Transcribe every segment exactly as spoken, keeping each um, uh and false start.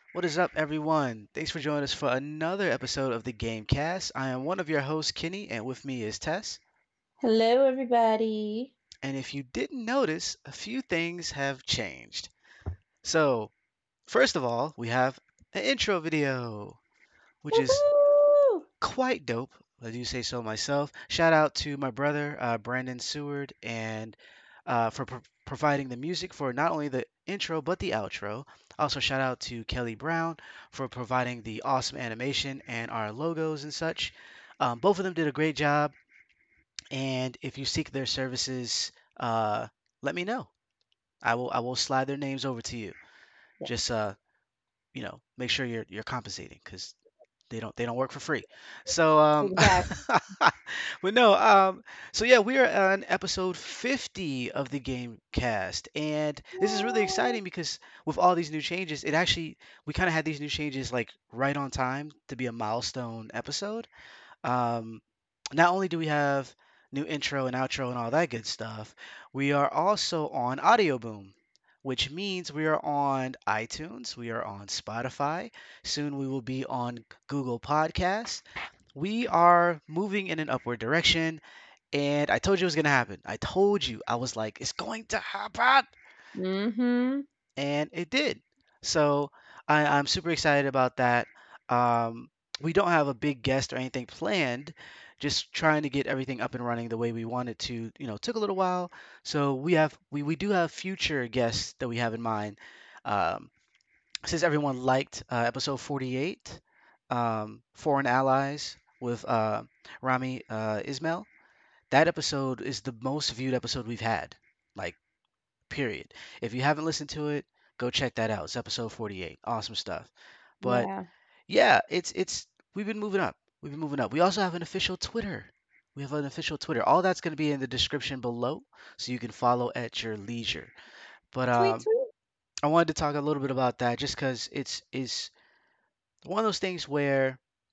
What is up, everyone? Thanks for joining us for another episode of the Gamecast. I am one of your hosts, Kenny, and with me is Tess. Hello, everybody. And if you didn't notice, a few things have changed. So, first of all, we have an intro video, which is Woohoo! quite dope. I do say so myself. Shout out to my brother, uh, Brandon Seward, and uh, for pro- providing the music for not only the intro but the outro. Also, shout out to Kelly Brown for providing the awesome animation and our logos and such. Um, both of them did a great job. And if you seek their services, uh, let me know. I will I will slide their names over to you. Yeah, Just uh, you know, make sure you're you're compensating because they don't they don't work for free. So um exactly. but no, um so yeah, we are on episode fifty of the game cast, and this is really Yay! exciting because with all these new changes, it actually we kind of had these new changes like right on time to be a milestone episode. Um Not only do we have new intro and outro and all that good stuff, we are also on Audio Boom, which means we are on iTunes, we are on Spotify. Soon we will be on Google Podcasts. We are moving in an upward direction, and I told you it was going to happen. I told you. I was like, it's going to happen. Mm-hmm. And it did. So I, I'm super excited about that. Um, we don't have a big guest or anything planned, just trying to get everything up and running the way we wanted to. You know, took a little while. So we have we, we do have future guests that we have in mind. Um, since everyone liked uh, episode forty-eight, um, Foreign Allies with uh, Rami uh, Ismail, that episode is the most viewed episode we've had. Like, period. If you haven't listened to it, go check that out. It's episode forty-eight. Awesome stuff. But Yeah. yeah, it's it's we've been moving up. We've been moving up. We also have an official Twitter. We have an official Twitter. All that's going to be in the description below, so you can follow at your leisure. But Tweet, um, tweet. I wanted to talk a little bit about that just because it's is one of those things where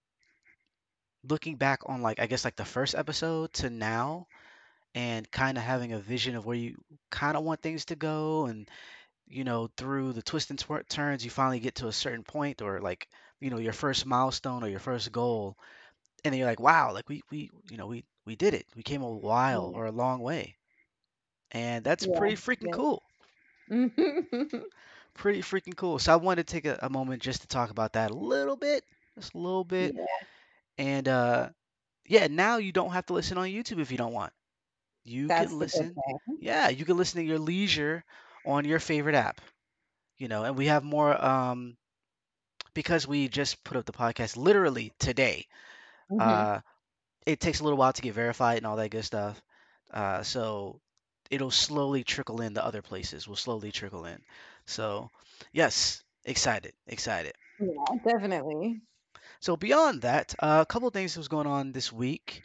looking back on like I guess like the first episode to now and kind of having a vision of where you kind of want things to go, and you know through the twists and twer- turns you finally get to a certain point, or like you know your first milestone or your first goal, and then you're like, wow, like we we you know we we did it, we came a while Yeah. or a long way, and that's Yeah. pretty freaking Yeah. cool. Mm-hmm. Pretty freaking cool. So I wanted to take a, a moment just to talk about that a little bit, just a little bit. Yeah. And uh yeah, now you don't have to listen on YouTube if you don't want. You That's can the good listen. thing. Yeah, you can listen at your leisure on your favorite app. You know, and we have more um because we just put up the podcast literally today. Mm-hmm. Uh it takes a little while to get verified and all that good stuff. Uh so it'll slowly trickle in the other places. Will slowly trickle in. So, yes, excited, excited. Yeah, definitely. So beyond that, uh, a couple of things was going on this week.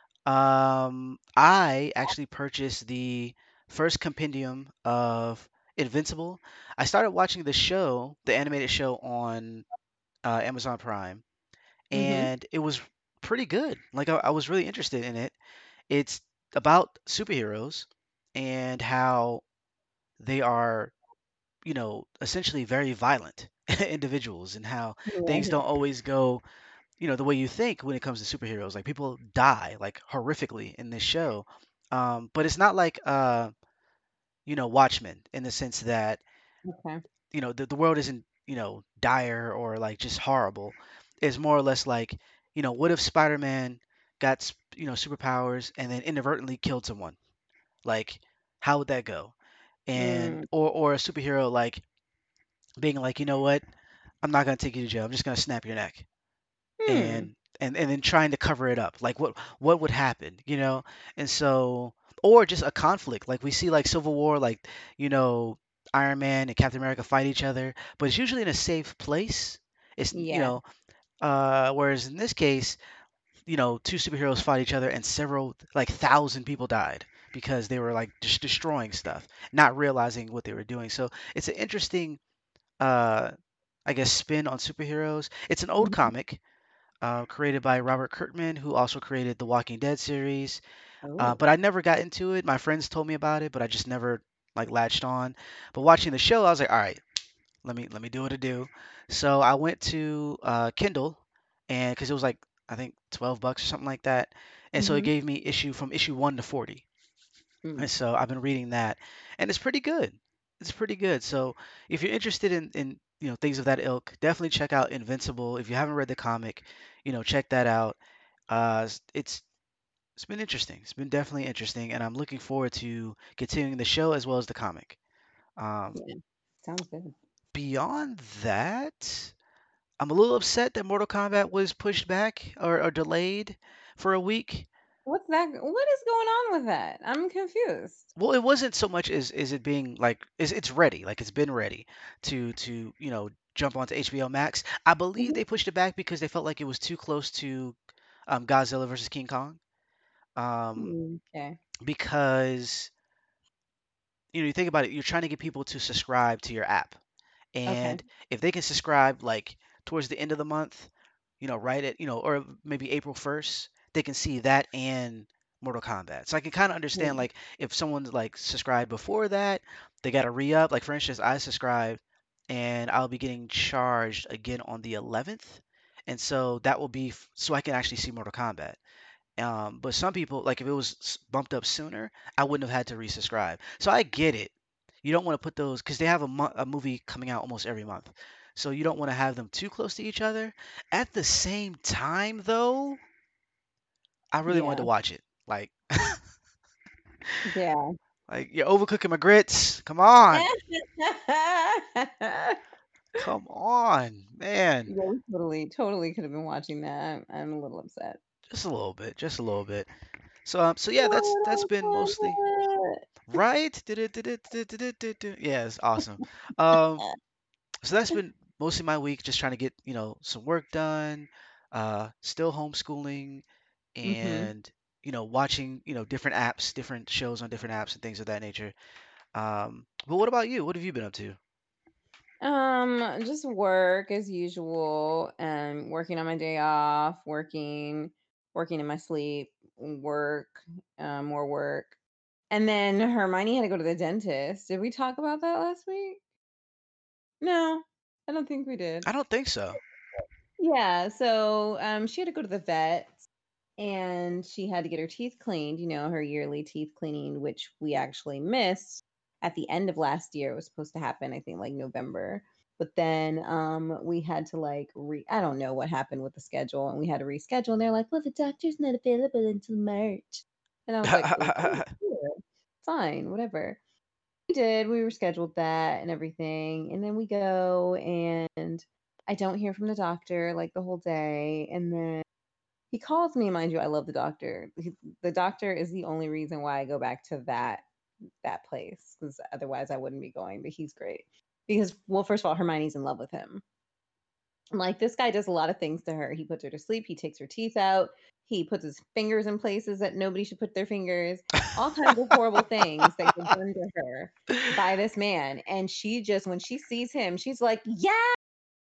Um, I actually purchased the first compendium of Invincible. I started watching the show, the animated show on uh, Amazon Prime, Mm-hmm. and it was pretty good. Like I, I was really interested in it. It's about superheroes and how they are, you know, essentially very violent individuals, and how things Yeah. don't always go you know the way you think when it comes to superheroes. Like people die like horrifically in this show, um, but it's not like uh, you know Watchmen in the sense that Okay. you know the, the world isn't you know dire or like just horrible. It's more or less like you know what if Spider-Man got s- you know superpowers and then inadvertently killed someone? Like how would that go? And Mm. or or a superhero like being like, you know what, I'm not gonna take you to jail. I'm just gonna snap your neck Hmm. and and and then trying to cover it up, like what what would happen, you know and so or just a conflict like we see like Civil War, like you know Iron Man and Captain America fight each other, but it's usually in a safe place. It's you Yeah. know uh whereas in this case, you know two superheroes fought each other and several like thousand people died because they were like just destroying stuff, not realizing what they were doing. So it's an interesting uh I guess spin on superheroes. It's an old Mm-hmm. comic uh, created by Robert Kirkman, who also created the Walking Dead series. Uh, Oh. but I never got into it. My friends told me about it, but I just never like latched on. But watching the show, I was like, all right, let me let me do what I do. So I went to uh, Kindle, and because it was like I think twelve bucks or something like that, and so it Mhm. gave me issue from issue one to forty, Mm. and so I've been reading that, and it's pretty good. It's pretty good. So if you're interested in in you know things of that ilk, definitely check out Invincible. If you haven't read the comic, you know check that out. Uh, s- it's it's been interesting. It's been definitely interesting, and I'm looking forward to continuing the show as well as the comic. Um, Yeah. Sounds good. beyond that, I'm a little upset that Mortal Kombat was pushed back or, or delayed for a week. What's that? What is going on with that? I'm confused. Well, it wasn't so much as is it being like is it's ready, like it's been ready to to you know jump onto H B O Max. I believe Mhm. they pushed it back because they felt like it was too close to um, Godzilla versus King Kong. Um, Mm, okay. because you know you think about it, you're trying to get people to subscribe to your app. Okay. And if they can subscribe like towards the end of the month, you know, right at, you know, or maybe April first, they can see that and Mortal Kombat. So I can kind of understand Yeah. like if someone's like subscribed before that, they got to re-up. Like for instance, I subscribe and I'll be getting charged again on the eleventh. And so that will be f- so I can actually see Mortal Kombat. Um, but some people, like if it was s- bumped up sooner, I wouldn't have had to resubscribe. So I get it. You don't want to put those because they have a, mo- a movie coming out almost every month. So you don't want to have them too close to each other. At the same time, though, I really wanted to Yeah. watch it. Like, Yeah. like you're overcooking my grits. Come on, come on, man. Yeah, we totally, totally could have been watching that. I'm a little upset. Just a little bit, just a little bit. So, um, so yeah, that's that's Oh, been I mostly love right. Did it, did it, did it, did it, did it. Yeah, it's awesome. Um, so that's it. been mostly my week, just trying to get, you know, some work done, uh, still homeschooling Mm-hmm. and, you know, watching, you know, different apps, different shows on different apps and things of that nature. Um, but what about you? What have you been up to? Um, just work as usual, and working on my day off, working, working in my sleep, work, um, more work. And then Hermione had to go to the dentist. Did we talk about that last week? No, I don't think we did. I don't think so. Yeah, so um she had to go to the vet and she had to get her teeth cleaned, you know, her yearly teeth cleaning, which we actually missed at the end of last year. It was supposed to happen, I think, like November. But then um we had to like re I don't know what happened with the schedule and we had to reschedule and they're like, well, the doctor's not available until March. And I was like, okay, sure, fine, whatever. We did. We rescheduled that and everything. And then we go and I don't hear from the doctor like the whole day. And then he calls me, mind you, I love the doctor. He, the doctor is the only reason why I go back to that that place because otherwise I wouldn't be going, but he's great. Because well, first of all, Hermione's in love with him. Like this guy does a lot of things to her. He puts her to sleep, he takes her teeth out, he puts his fingers in places that nobody should put their fingers, all kinds of horrible things that get done to her by this man. And she just when she sees him, she's like, "Yes!"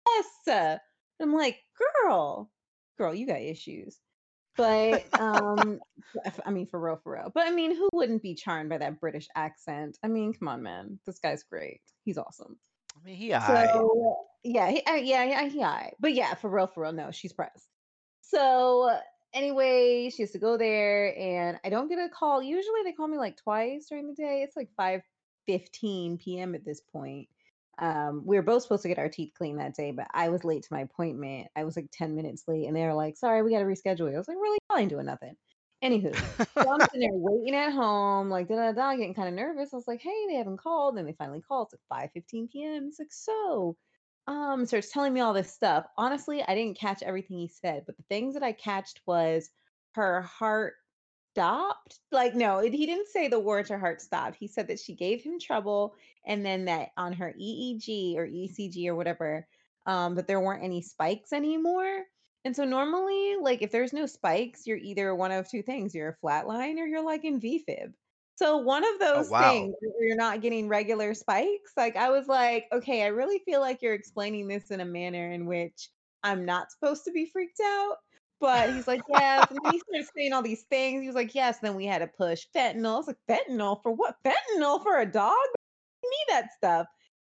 I'm like, "Girl, girl, you got issues." But um f- I mean for real, for real. But I mean, who wouldn't be charmed by that British accent? I mean, come on, man. This guy's great. He's awesome. I mean, he alright. So yeah, he, uh, yeah, yeah, yeah. But yeah, for real, for real. No, she's pressed. So anyway, she has to go there, and I don't get a call. Usually, they call me like twice during the day. It's like five fifteen p m at this point. Um, we were both supposed to get our teeth cleaned that day, but I was late to my appointment. I was like ten minutes late, and they were like, "Sorry, we got to reschedule." You." I was like, "Really? I ain't doing nothing." Anywho, so I'm sitting there waiting at home, like da da da, getting kind of nervous. I was like, "Hey, they haven't called." Then they finally called. It's like five fifteen p m. He's like, "So, um, starts telling me all this stuff. Honestly, I didn't catch everything he said, but the things that I catched was her heart stopped. Like, no, it- he didn't say the words her heart stopped. He said that she gave him trouble, and then that on her E E G or E C G or whatever, um, that there weren't any spikes anymore. And so normally, like if there's no spikes, you're either one of two things. You're a flatline or you're like in V fib. So one of Oh those wow. things where you're not getting regular spikes, like I was like, okay, I really feel like you're explaining this in a manner in which I'm not supposed to be freaked out. But he's like, yes. And then he started saying all these things. He was like, yes. Then we had to push fentanyl. I was like, fentanyl for what? Fentanyl for a dog? Give me that stuff.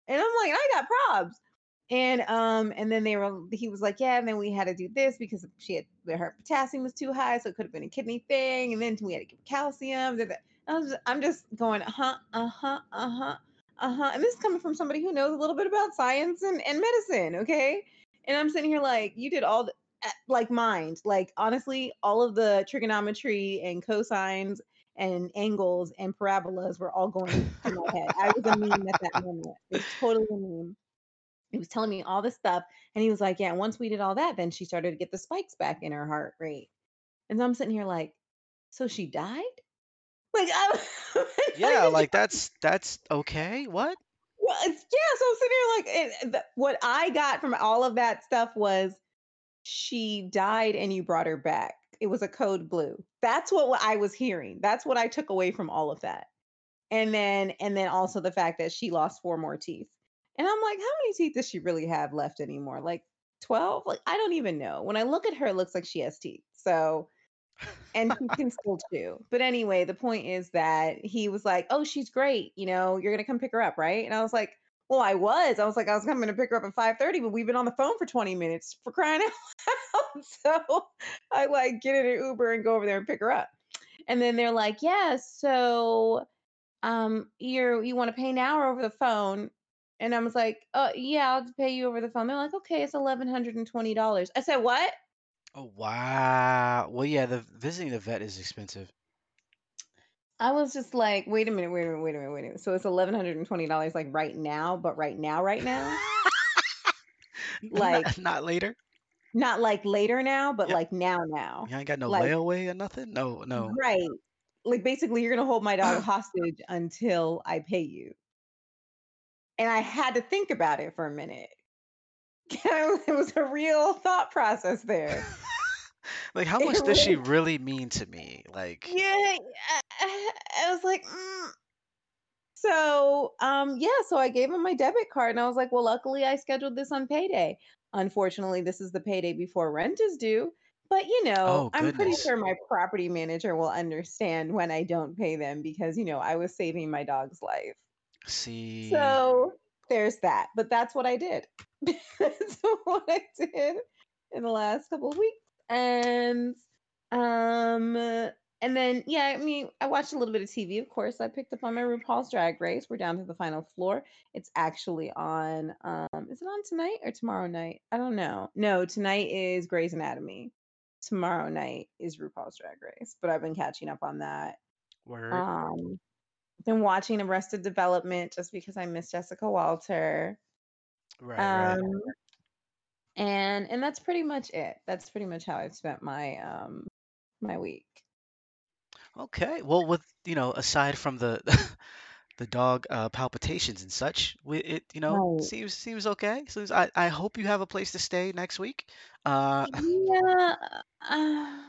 And I'm like, I got probs. And um, and then they were he was like, yeah, and then we had to do this because she had her potassium was too high, so it could have been a kidney thing, and then we had to give calcium. da- da- I was, I'm just going, uh-huh, uh-huh, uh-huh, uh-huh. And this is coming from somebody who knows a little bit about science and, and medicine, okay? And I'm sitting here like, you did all the uh, like mind, like honestly, all of the trigonometry and cosines and angles and parabolas were all going through my head. I was a meme at that moment. It was totally a meme. He was telling me all this stuff, and he was like, "Yeah, and once we did all that, then she started to get the spikes back in her heart rate." And so I'm sitting here like, "So she died?" Like, I Yeah, like that's that's okay. What? well, it's yeah, so I'm sitting here like, and the what I got from all of that stuff was, "She died and you brought her back." It was a code blue. That's what I was hearing. That's what I took away from all of that. And then and then also the fact that she lost four more teeth. And I'm like, "How many teeth does she really have left anymore? Like twelve?" Like, I don't even know. When I look at her, it looks like she has teeth. So and she can still chew. But anyway, the point is that he was like, "Oh, she's great. You know, you're gonna come pick her up, right?" And I was like, "Well, I was. I was like, I was coming to pick her up at five thirty, but we've been on the phone for twenty minutes for crying out loud." So I like get in an Uber and go over there and pick her up. And then they're like, "Yeah, so um, you're you want to pay now or over the phone?" And I was like, "Uh, yeah, I'll pay you over the phone." They're like, "Okay, it's eleven hundred and twenty dollars." I said, "What?" Oh wow. Well, yeah, the visiting the vet is expensive. I was just like, "Wait a minute, wait a minute, wait a minute, wait a minute." So it's eleven hundred and twenty dollars like right now, but right now, right now, like Not not later. not like later now, but Yeah, like now, now, you ain't got no like layaway or nothing. No, no. right, like basically, you're gonna hold my dog hostage until I pay you. And I had to think about it for a minute. It was a real thought process there. Like, how It much does she was really mean to me? Like, yeah, I I I was like, "Mm." So, um, yeah, so I gave him my debit card and I was like, "Well, luckily I scheduled this on payday. Unfortunately, this is the payday before rent is due, but, you know, oh I'm pretty goodness. sure my property manager will understand when I don't pay them because, you know, I was saving my dog's life." See, So, there's that, but that's what I did. That's what I did in the last couple of weeks, and, um, and then, yeah, I mean, I watched a little bit of T V, of course. I picked up on my RuPaul's Drag Race. We're down to the final floor. It's actually on, um, is it on tonight or tomorrow night? I don't know. No, tonight is Grey's Anatomy. Tomorrow night is RuPaul's Drag Race, but I've been catching up on that. word. Um, been watching Arrested Development just because I miss Jessica Walter. Right, right. Um, and and that's pretty much it. That's pretty much how I've spent my um my week. Okay. Well, with you know, aside from the the dog uh, palpitations and such, we, it you know Right. seems seems okay. So I I hope you have a place to stay next week. Uh, Yeah. Uh,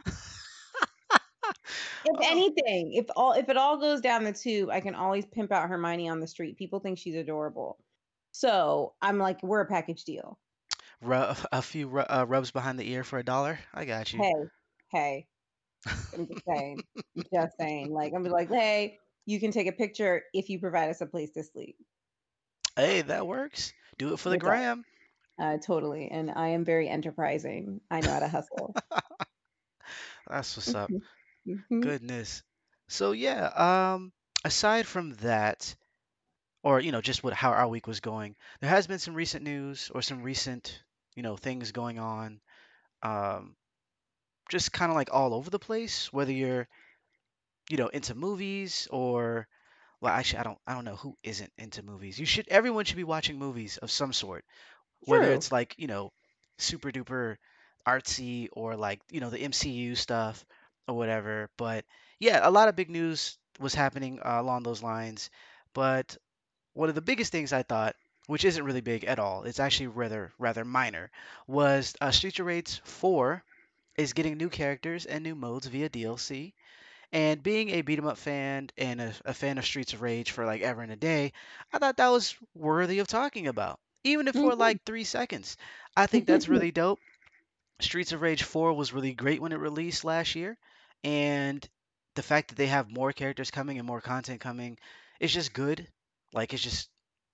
if oh, anything, if all if it all goes down the tube, I can always pimp out Hermione on the street. People think she's adorable. So I'm like, we're a package deal. ru- a few ru- uh, rubs behind the ear for a dollar. I got you. Hey, hey, I'm just saying. I'm just saying. Like I'm like, hey, you can take a picture if you provide us a place to sleep. Hey, that works. Do it for the That's all. gram. Uh, totally. And I am very enterprising. I know how to hustle. That's what's up. Mhm, mhm. Goodness. So yeah, um, aside from that, or you know, just what how our week was going, there has been some recent news or some recent, you know, things going on. Um, just kind of like all over the place, whether you're, you know, into movies or well, actually, I don't I don't know who isn't into movies. You should everyone should be watching movies of some sort, whether True. it's like, you know, super duper artsy or like, you know, the M C U stuff or whatever. But yeah, a lot of big news was happening uh, along those lines. But one of the biggest things I thought, which isn't really big at all, it's actually rather rather minor, was uh, Streets of Rage four is getting new characters and new modes via D L C. And being a beat 'em up fan and a, a fan of Streets of Rage for like ever and a day, I thought that was worthy of talking about, even if for Mhm. like three seconds. I think that's really dope. Streets of Rage four was really great when it released last year, and the fact that they have more characters coming and more content coming is just good. Like it's just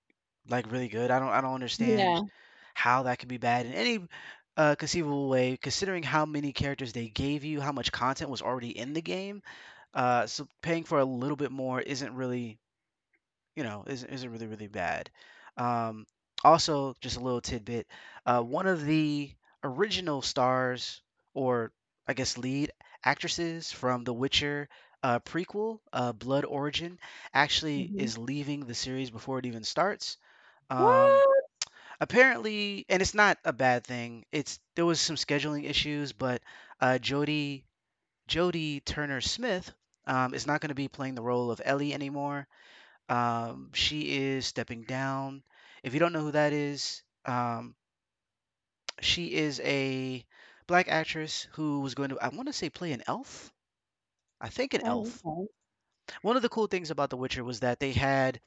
like really good. I don't I don't understand Yeah. how that could be bad in any uh, conceivable way, considering how many characters they gave you, how much content was already in the game. Uh, so paying for a little bit more isn't really, you know, isn't, isn't really really bad. Um, Also, just a little tidbit. Uh, one of the original stars, or I guess lead actresses from The Witcher uh, prequel, uh, Blood Origin, actually Hmm. is leaving the series before it even starts. Um, What? Apparently, and it's not a bad thing. It's there was some scheduling issues, but uh, Jodie Jodie Turner Smith um, is not going to be playing the role of Ellie anymore. Um, she is stepping down. If you don't know who that is, um, she is a black actress who was going to, I want to say, play an elf. I think an Oh, elf. okay. One of the cool things about The Witcher was that they had,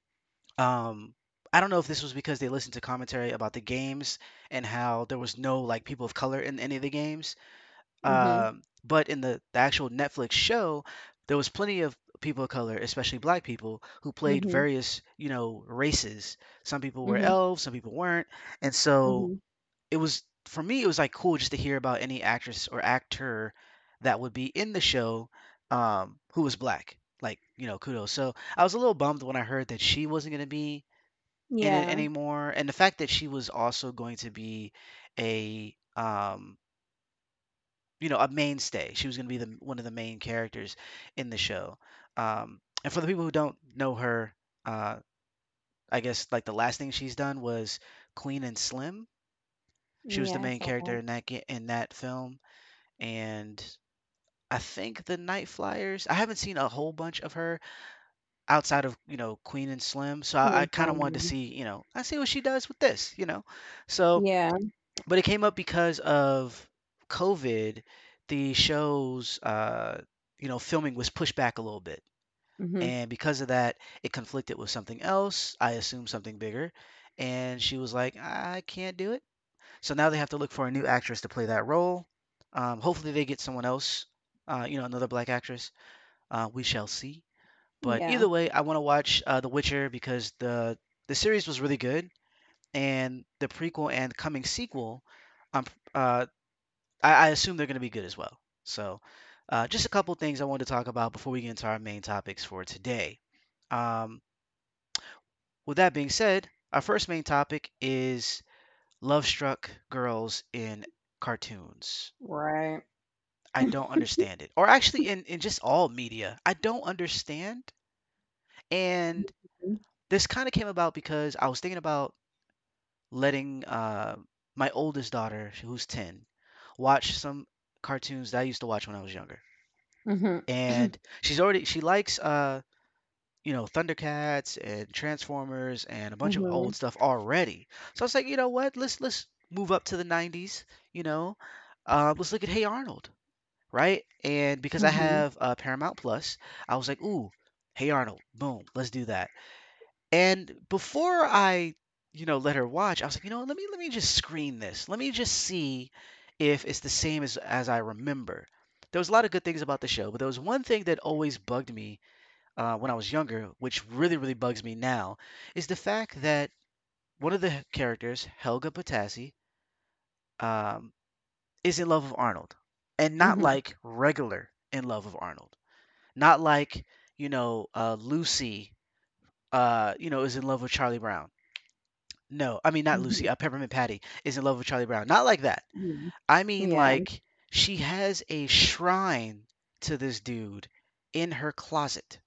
um, I don't know if this was because they listened to commentary about the games and how there was no like people of color in any of the games. Hmm. Um, but in the, the actual Netflix show, there was plenty of people of color, especially black people, who played Hmm. various, you know, races. Some people were Hmm. elves, some people weren't. And so Hmm. it was, for me, it was like cool just to hear about any actress or actor that would be in the show um, who was black. Like, you know, kudos. So I was a little bummed when I heard that she wasn't going to be in it Yeah. anymore. And the fact that she was also going to be a, um, you know, a mainstay. She was going to be the one of the main characters in the show. Um, and for the people who don't know her, uh, I guess like the last thing she's done was Queen and Slim. She was the Yeah, I main saw character that. in that ga- in that film, and I think the Night Flyers. I haven't seen a whole bunch of her outside of you know Queen and Slim, so Queen I, I and kind of wanted to Slim. see you know I see what she does with this, you know. So, Yeah. but it came up because of COVID. The show's uh, you know filming was pushed back a little bit, Hmm. and because of that, it conflicted with something else. I assume something bigger, and she was like, I can't do it. So now they have to look for a new actress to play that role. Um, hopefully they get someone else, uh, you know, another black actress. Uh, we shall see. But Yeah. either way, I want to watch uh, The Witcher because the the series was really good, and the prequel and coming sequel, um, uh, I, I assume they're going to be good as well. So, uh, just a couple things I wanted to talk about before we get into our main topics for today. Um, with that being said, our first main topic is love struck girls in cartoons. Right. I don't understand it. Or actually in, in just all media. I don't understand. And this kind of came about because I was thinking about letting uh, my oldest daughter, who's ten, watch some cartoons that I used to watch when I was younger. Hmm. And she's already she likes uh, you know, Thundercats and Transformers and a bunch of Hmm. old stuff already. So I was like, you know what? Let's let's move up to the nineties, you know. Uh, let's look at Hey Arnold. Right? And because I Hmm. have uh, Paramount Plus, I was like, ooh, Hey Arnold, boom, let's do that. And before I, you know, let her watch, I was like, you know, let me let me just screen this. Let me just see if it's the same as as I remember. There was a lot of good things about the show, but there was one thing that always bugged me uh, when I was younger, which really really bugs me now, is the fact that one of the characters, Helga Potassi, um, is in love with Arnold, and not Hmm. like regular in love with Arnold. Not like, you know, uh, Lucy, uh, you know, is in love with Charlie Brown. No, I mean not Lucy. Hmm. Uh, Peppermint Patty is in love with Charlie Brown. Not like that. Hmm. I mean Yeah. like she has a shrine to this dude in her closet.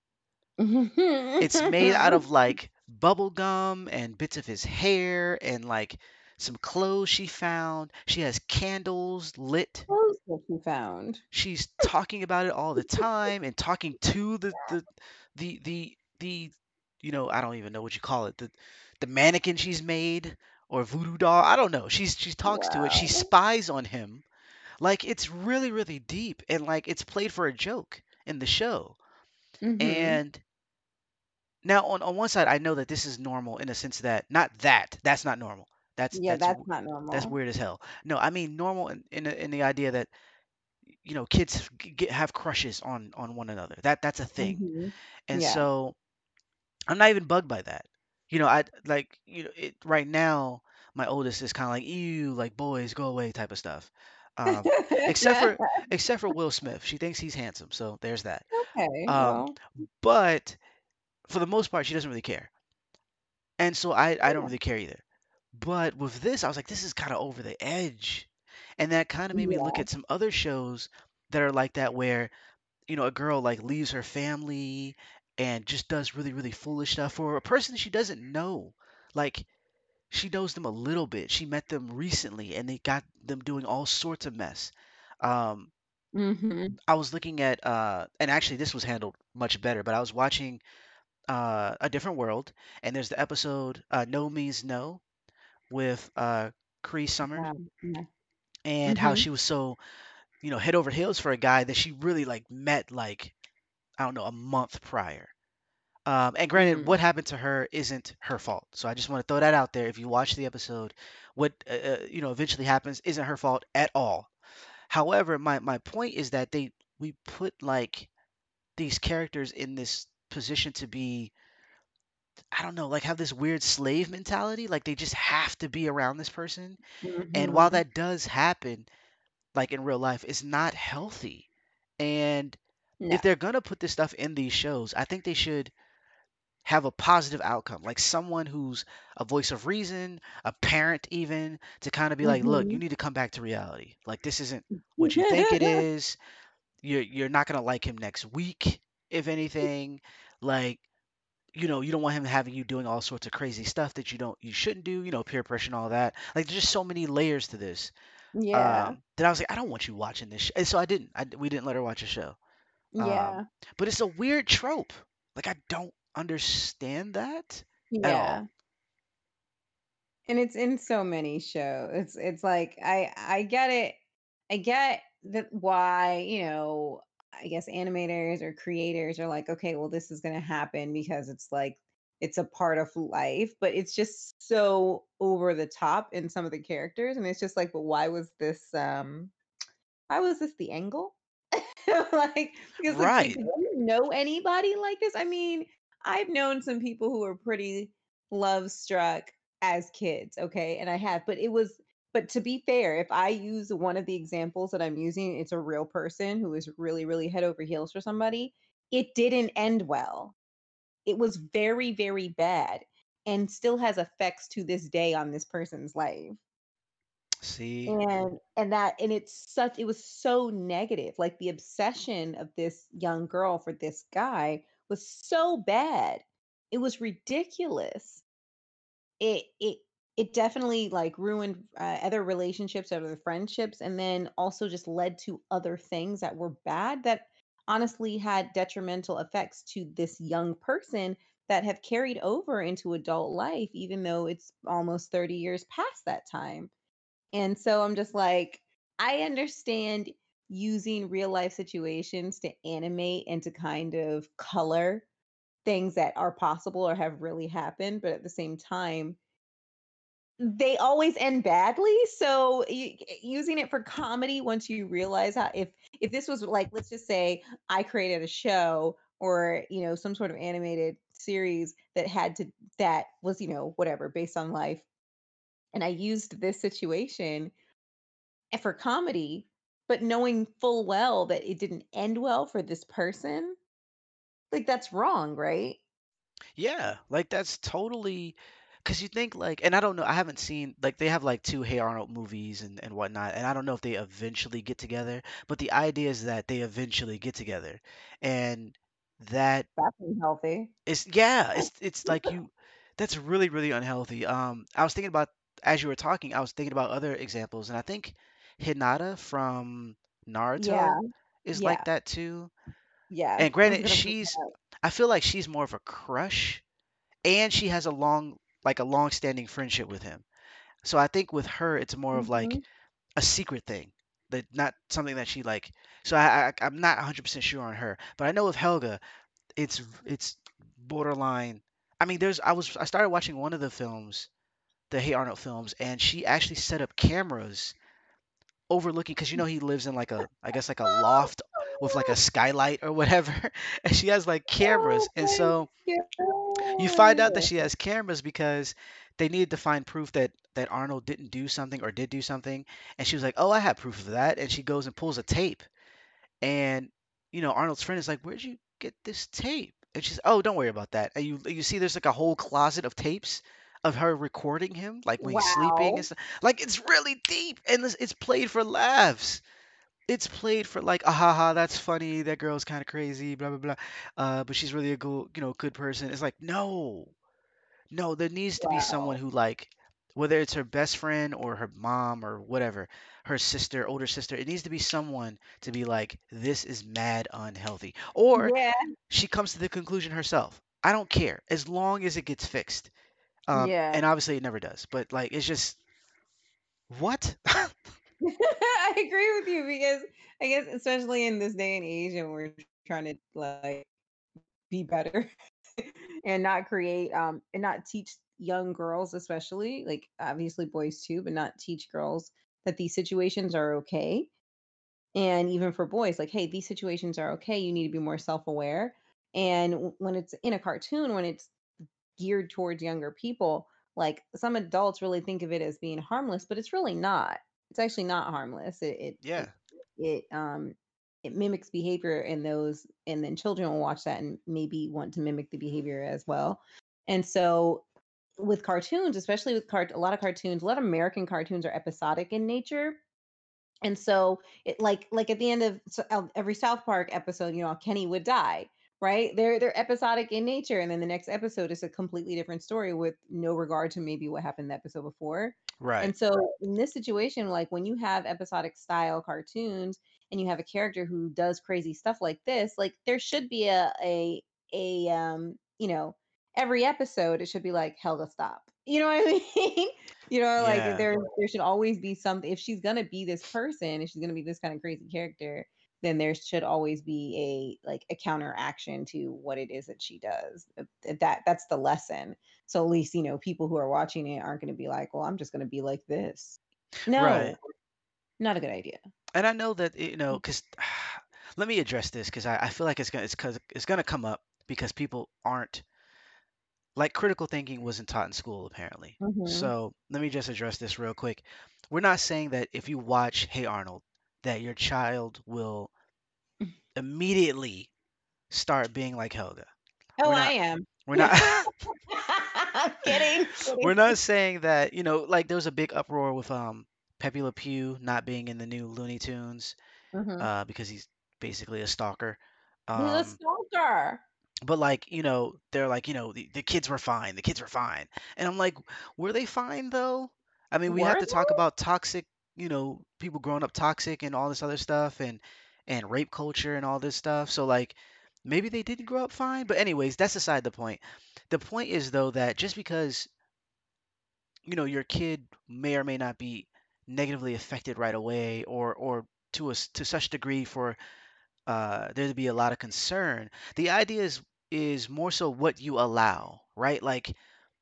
It's made out of like bubble gum and bits of his hair and like some clothes she found. She has candles lit. Close that you found. She's talking about it all the time and talking to the the the the the you know, I don't even know what you call it, the the mannequin she's made or voodoo doll. I don't know. She's she talks to it. She Wow. spies on him. Like it's really really deep and like it's played for a joke in the show. Hmm. And now on on one side I know that this is normal in a sense that not that that's not normal. That's Yeah, that's that's w- not that's normal. weird as hell. No, I mean normal in in, the- in the idea that you know kids g- get, have crushes on on one another. That that's a thing. Hmm. And Yeah. so I'm not even bugged by that. you know, I like, you know, it right now, my oldest is kind of like, ew, like boys, go away type of stuff. Um, except for except for Will Smith. She thinks he's handsome, so there's that. Okay, Um, well, but for the most part, she doesn't really care. And so I I don't yeah, really care either. But with this, I was like, this is kind of over the edge. And that kind of made me look yeah, at some other shows that are like that where, you know, a girl like leaves her family and just does really, really foolish stuff for a person she doesn't know. Like she knows them a little bit. She met them recently and they got them doing all sorts of mess. Um, mm-hmm, I was looking at uh and actually this was handled much better, but I was watching uh A Different World, and there's the episode uh No Means No with uh Cree Summers, yeah, yeah, and how mm-hmm, she was so, you know, head over heels for a guy that she really like met like, I don't know, a month prior. Um, and granted, what mm, happened to her isn't her fault. So I just want to throw that out there. If you watch the episode, what uh, uh, you know eventually happens isn't her fault at all. However, my my point is that they we put like these characters in this position to be, I don't know, like have this weird slave mentality. Like they just have to be around this person. And while mm-hmm, that does happen, like in real life, it's not healthy. And no, if they're gonna put this stuff in these shows, I think they should have a positive outcome, like someone who's a voice of reason, a parent even, to kind of be like, look, mm-hmm. you need to come back to reality. Like this isn't what you think it is. You're you're not gonna like him next week, if anything. Like, you know, you don't want him having you doing all sorts of crazy stuff that you don't you shouldn't do, you know, peer pressure and all that. Like there's just so many layers to this. Yeah, Um, that I was like, I don't want you watching this. Sh-. And so I didn't. I, we didn't let her watch a show. Um, yeah, but it's a weird trope. Like I don't understand that at yeah. all. And it's in so many shows. It's it's like I I get it. I get that why, you know, I guess animators or creators are like, okay, well, this is gonna happen because it's like it's a part of life, but it's just so over the top in some of the characters. And it's just like, but why was this um why was this the angle? Like, because like, did Right. you know anybody like this? I mean, I've known some people who were pretty love struck as kids, okay, and I have, but it was, but to be fair, if I use one of the examples that I'm using, it's a real person who is really, really head over heels for somebody. It didn't end well. It was very, very bad, and still has effects to this day on this person's life. See? And and that and it's such it was so negative, like, the obsession of this young girl for this guy was so bad. It was ridiculous. It it it definitely, like, ruined, uh, other relationships, other friendships, and then also just led to other things that were bad that honestly had detrimental effects to this young person that have carried over into adult life, even though it's almost thirty years past that time. And so I'm just like, I understand using real life situations to animate and to kind of color things that are possible or have really happened, but at the same time, they always end badly. So y- using it for comedy, once you realize how, if if this was like, let's just say I created a show or you know some sort of animated series that had to that was you know whatever based on life, and I used this situation and for comedy, but knowing full well that it didn't end well for this person, like that's wrong, right? Yeah, like that's totally, because you think like, and I don't know, I haven't seen like they have like two Hey Arnold movies and and whatnot, and I don't know if they eventually get together, but the idea is that they eventually get together, and that That's unhealthy. is, yeah, it's it's like you, that's really really unhealthy. Um, I was thinking about, as you were talking, I was thinking about other examples, and I think Hinata from Yeah, Naruto is like yeah, that too. yeah. And I was granted, gonna bring she's, that up. I feel like she's more of a crush, and she has a long, like a long-standing friendship with him. So I think with her, it's more of like Mhm. a secret thing, that not something that she like. So I, I I'm not one hundred percent sure on her, but I know with Helga, it's it's borderline. I mean, there's I was I started watching one of the films, the Hey Arnold films, and she actually set up cameras overlooking, because you know he lives in like a, I guess like a loft with like a skylight or whatever, and she has like Oh cameras, and my so god. You find out that she has cameras because they needed to find proof that that Arnold didn't do something or did do something, and she was like, "Oh, I have proof of that," and she goes and pulls a tape, and you know Arnold's friend is like, "Where'd you get this tape?" And she's, "Oh, don't worry about that." And you you see there's like a whole closet of tapes of her recording him, like when he's sleeping and Wow. stuff. Like it's really deep, and it's, it's played for laughs. It's played for like, ah ha ha, that's funny. That girl's kind of crazy, blah blah blah. Uh, but she's really a good, you know, good person. It's like, no, no, there needs to be someone Wow. who like, whether it's her best friend or her mom or whatever, her sister, older sister, it needs to be someone to be like, this is mad unhealthy. Or Yeah. she comes to the conclusion herself. I don't care as long as it gets fixed. Um, Yeah. and obviously it never does. But like, it's just what? I agree with you because I guess especially in this day and age and we're trying to like be better and not create um and not teach young girls especially like obviously boys too but not teach girls that these situations are okay and even for boys like hey these situations are okay you need to be more self-aware and w- when it's in a cartoon when it's geared towards younger people like some adults really think of it as being harmless but it's really not it's actually not harmless it it it, Yeah, it um it mimics behavior in those and then children will watch that and maybe want to mimic the behavior as well and so with cartoons especially with cart a lot of cartoons a lot of American cartoons are episodic in nature and so it like like at the end of s- of every South Park episode, you know, Kenny would die, right? They're they're episodic in nature, and then the next episode is a completely different story with no regard to maybe what happened the episode before. right. And so in this situation, like when you have episodic style cartoons and you have a character who does crazy stuff like this, like there should be a a a um, you know, every episode it should be like Helga stop. You know what I mean? You know, like Yeah, there there should always be something if she's gonna be this person, if she's gonna be this kind of crazy character, then there should always be a like a counteraction to what it is that she does. Uh, th- That that's the lesson. So at least, you know, people who are watching it aren't gonna be like, well, I'm just gonna be like this. right. No, not a good idea. And I know that you know, because let me address this because I, I feel like it's gonna it's cause it's gonna come up because people aren't like critical thinking wasn't taught in school apparently. Hmm. So let me just address this real quick. We're not saying that if you watch Hey Arnold, that your child will immediately start being like Helga. Oh, We're I not. am. We're not. I'm kidding. We're Kidding. not saying that you know like there was a big uproar with um Pepe Le Pew not being in the new Looney Tunes Hmm. uh because he's basically a stalker. He's a Um, stalker. but like you know they're like you know the, the kids were fine, the kids were fine, and I'm like, were they fine though? I mean, we have Were to talk about toxic, you know, people growing up toxic and all this other stuff, and and rape culture and all this stuff. So like maybe they didn't grow up fine, but anyways, that's aside the point. The point is though that just because you know your kid may or may not be negatively affected right away, or or to us to such degree for uh, there to be a lot of concern. The idea is is more so what you allow, right? Like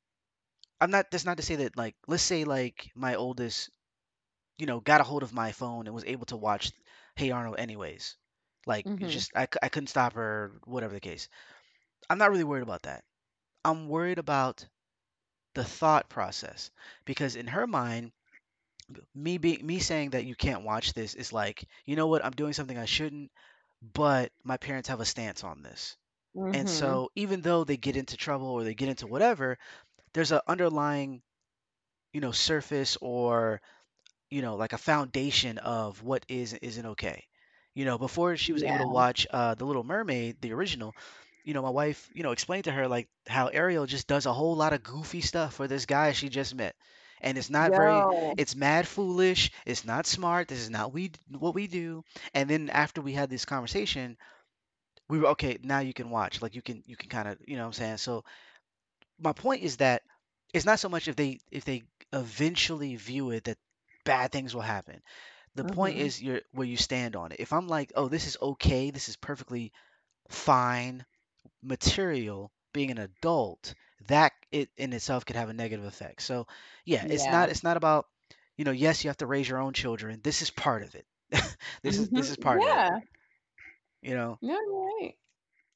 I'm not. That's not to say that like let's say like my oldest, you know, got a hold of my phone and was able to watch Hey Arnold anyways. Like it's hmm just I, c- I couldn't stop her, whatever the case. I'm not really worried about that. I'm worried about the thought process because in her mind, me being me saying that you can't watch this is like, you know what, I'm doing something I shouldn't, but my parents have a stance on this. And hmm so even though they get into trouble or they get into whatever, there's a underlying, you know, surface or, you know, like a foundation of what is and isn't okay. You know, before she was able to Yeah. watch uh, The Little Mermaid, the original, you know, my wife, you know, explained to her like how Ariel just does a whole lot of goofy stuff for this guy she just met. And it's not very, Yo. it's mad foolish. It's not smart. This is not we what we do. And then after we had this conversation, we were okay. Now you can watch. Like you can, you can kind of, you know what I'm saying? So my point is that it's not so much if they if they eventually view it that bad things will happen. The point hmm is your where you stand on it. If I'm like, oh, this is okay, this is perfectly fine material, being an adult, that it in itself could have a negative effect. So yeah, it's Yeah. not it's not about, you know, yes, you have to raise your own children. This is part of it. This is Mhm. this is part of it. Yeah. You know, No, you're right.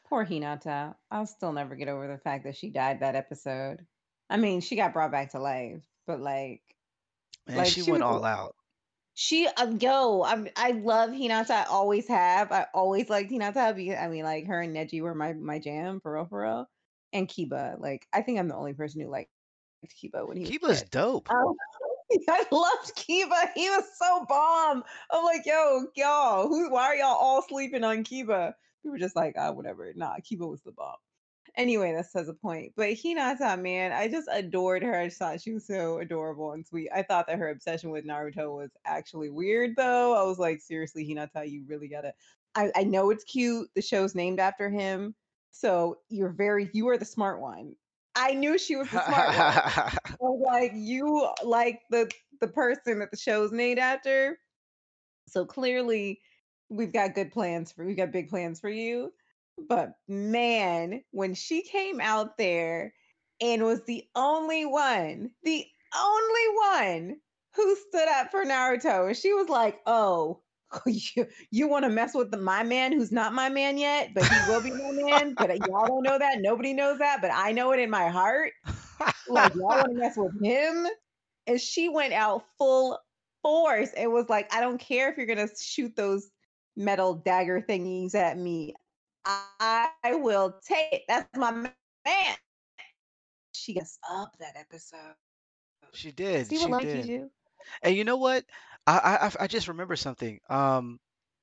Poor Hinata. I'll still never get over the fact that she died that episode. I mean, she got brought back to life, but like, And like she she went was all out. she uh, yo. I'm I love Hinata. I always have. I always liked Hinata because I mean, like her and Neji were my my jam for real, for real. And Kiba, like I think I'm the only person who liked Kiba when he was a Kiba's kid. dope. Um, I loved Kiba. He was so bomb. I'm like, yo, y'all, who? Why are y'all all sleeping on Kiba? We were just like, ah, whatever. Nah, Kiba was the bomb. Anyway, that says a point. But Hinata, man, I just adored her. I just thought she was so adorable and sweet. I thought that her obsession with Naruto was actually weird, though. I was like, seriously, Hinata, you really gotta. I, I know it's cute. The show's named after him, so you're very, you are the smart one. I knew she was the smart one. I was like, you like the the person that the show's named after. So clearly, we've got good plans for we got big plans for you. But man, when she came out there and was the only one, the only one who stood up for Naruto, and she was like, "Oh, you, you want to mess with the, my man who's not my man yet, but he will be my man. But y'all don't know that. Nobody knows that. But I know it in my heart. Like y'all want to mess with him." And she went out full force. It was like, I don't care if you're gonna shoot those metal dagger thingies at me. I will take it. That's my man. She gets up that episode. She did. See what She like you did. do? And you know what? I I I I just remember something. Um,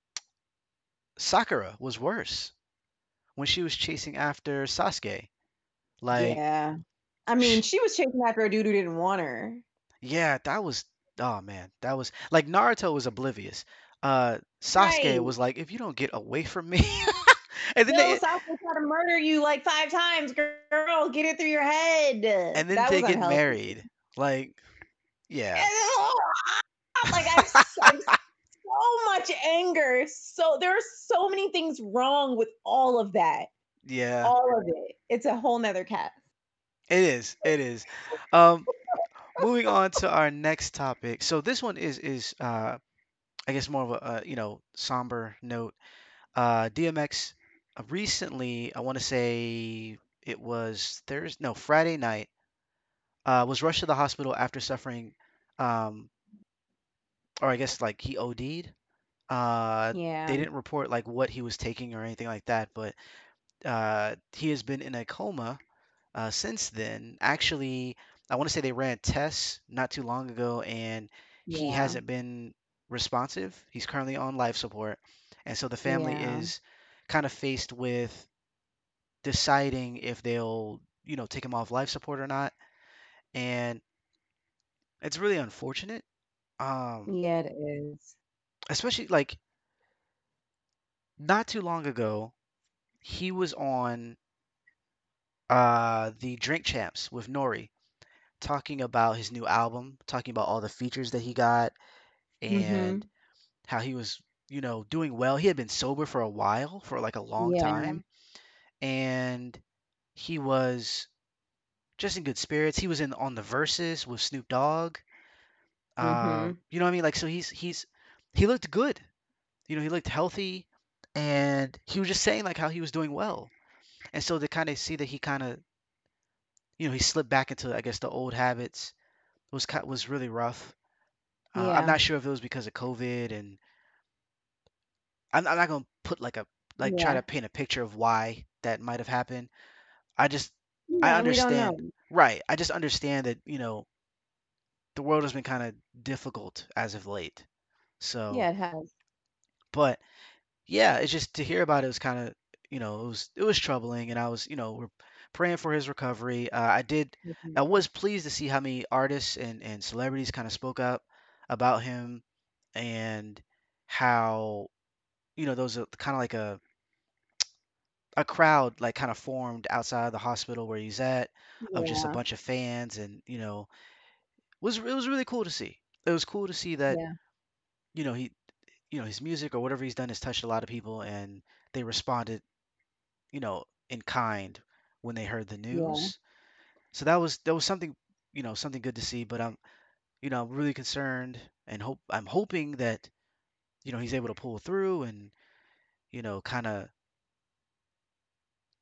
Sakura was worse when she was chasing after Sasuke. Like, Yeah. I mean, sh she was chasing after a dude who didn't want her. yeah, that was. Oh man, that was like Naruto was oblivious. Uh, Sasuke Right. was like, if you don't get away from me, and then Yo, they Sasuke tried to murder you like five times, girl. Get it through your head. and then That they was get unhealthy. married. Like, yeah, Like I've, s- I've so much anger. So there are so many things wrong with all of that. yeah, All of it. It's a whole nother cat. it is. It is. Um, moving on to our next topic. So this one is is uh I guess more of a, uh you know somber note. Uh, D M X uh, recently, I want to say it was Thursday, no, Friday night, uh, was rushed to the hospital after suffering, um, or I guess like he O D'd. Uh, Yeah. they didn't report like what he was taking or anything like that, but uh, he has been in a coma uh, since then. Actually, I want to say they ran tests not too long ago, and he Yeah. hasn't been responsive. He's currently on life support, and so the family Yeah. is kind of faced with deciding if they'll, you know, take him off life support or not. And it's really unfortunate. Um, Yeah, it is. especially like not too long ago, he was on uh the Drink Champs with Nori talking about his new album, talking about all the features that he got and Mm-hmm. how he was, you know, doing well. He had been sober for a while, for like a long Yeah. time, and he was just in good spirits. He was in on the Verses with Snoop Dogg. Uh, Mm-hmm. you know what I mean? Like, so he's he's he looked good. You know, he looked healthy, and he was just saying like how he was doing well. And so to kind of see that he kind of, you know, he slipped back into, I guess, the old habits was ki- was really rough. Uh, I'm Yeah. not sure if it was because of COVID, and I'm, I'm not gonna put like a like try Yeah. to paint a picture of why that might have happened. I just I Yeah. We don't understand, know. right? I just understand that, you know, the world has been kind of difficult as of late. So, Yeah, it has. but yeah, it's just to hear about it was kind of, you know, it was it was troubling, and I was, you know, we're praying for his recovery. Uh, I did, I Mhm. was pleased to see how many artists and and celebrities kind of spoke up about him, and how, you know, those are kind of like a a crowd like kind of formed outside the hospital where he's at, of just a Yeah. bunch of fans, and you know, was it was really cool to see. It was cool to see that, Yeah. you know, he, you know, his music or whatever he's done has touched a lot of people, and they responded, you know, in kind when they heard the Yeah. news. So that was that was something, you know, something good to see. But I'm, you know, I'm really concerned, and hope I'm hoping that, you know, he's able to pull through and, you know, kind of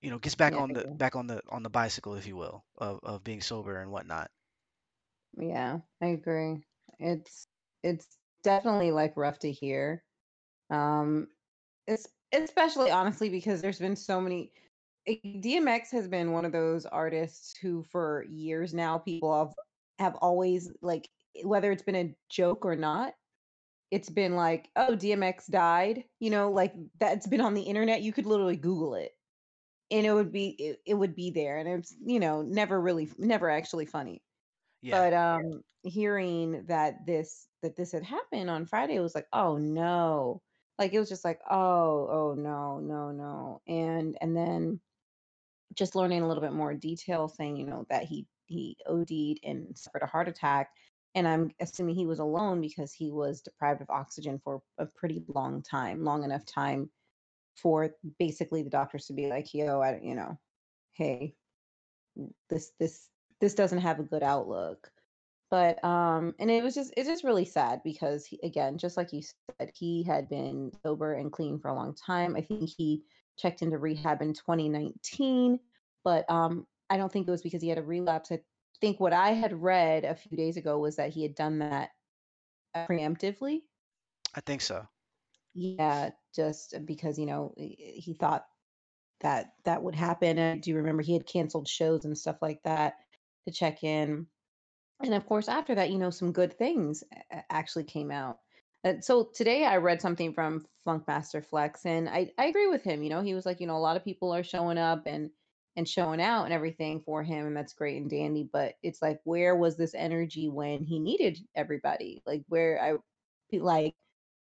you know, gets back Yeah, on I the agree. back on the on the bicycle, if you will, of of being sober and whatnot. Yeah, I agree. It's it's definitely like rough to hear. Um, it's especially honestly because there's been so many. eh, D M X has been one of those artists who, for years now, people have have always like, whether it's been a joke or not, it's been like, oh, D M X died. You know, like that's been on the internet. You could literally Google it, and it would be it, it would be there, and it's you know never really never actually funny. Yeah, But, um, hearing that this that this had happened on Friday was like, "Oh, no." Like, it was just like, "Oh, oh, no, no, no." And and then just learning a little bit more detail saying, you know, that he he O D'd and suffered a heart attack, and I'm assuming he was alone because he was deprived of oxygen for a pretty long time, long enough time for basically the doctors to be like, "Yo, I you know, hey, this this this doesn't have a good outlook." But, um and it was just it's just really sad because he again, just like you said, he had been sober and clean for a long time. I think he checked into rehab in twenty nineteen, but, um, I don't think it was because he had a relapse. I think what I had read a few days ago was that he had done that uh, preemptively. I think so. Yeah, just because, you know, he he thought that that would happen. I do remember he had canceled shows and stuff like that to check in. And of course, after that, you know, some good things a- a- actually came out. Uh, so today I read something from Funkmaster Flex, and I, I agree with him. You know, he was like, you know, a lot of people are showing up and and showing out and everything for him, and that's great and dandy. But it's like, where was this energy when he needed everybody? Like, where I be like,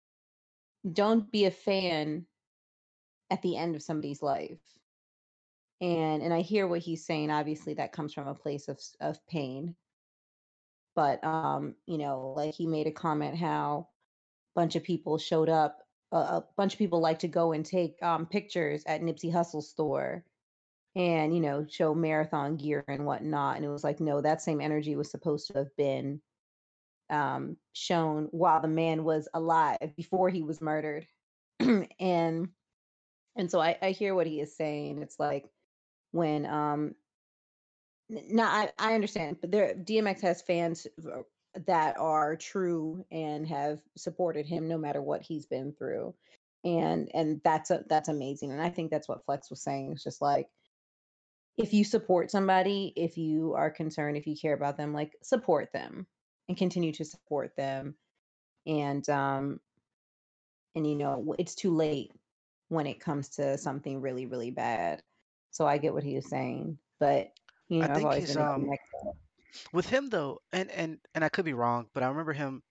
don't be a fan at the end of somebody's life. And and I hear what he's saying. Obviously, that comes from a place of s- of pain. But um, you know, like he made a comment how bunch of people showed up. A, a bunch of people like to go and take um, pictures at Nipsey Hussle's store and, you know, show marathon gear and whatnot. And it was like, no, that same energy was supposed to have been um, shown while the man was alive before he was murdered. and and so I, I hear what he is saying. It's like when um no, I, I understand, but there D M X has fans v- that are true and have supported him no matter what he's been through. And and that's a, that's amazing. And I think that's what Flex was saying. It's just like if you support somebody, if you are concerned, if you care about them, like support them and continue to support them. And um and you know, w- it's too late when it comes to something really, really bad. So I get what he was saying. But you I know, I've think always his been a um D M X. with him though, and and and I could be wrong, but I remember him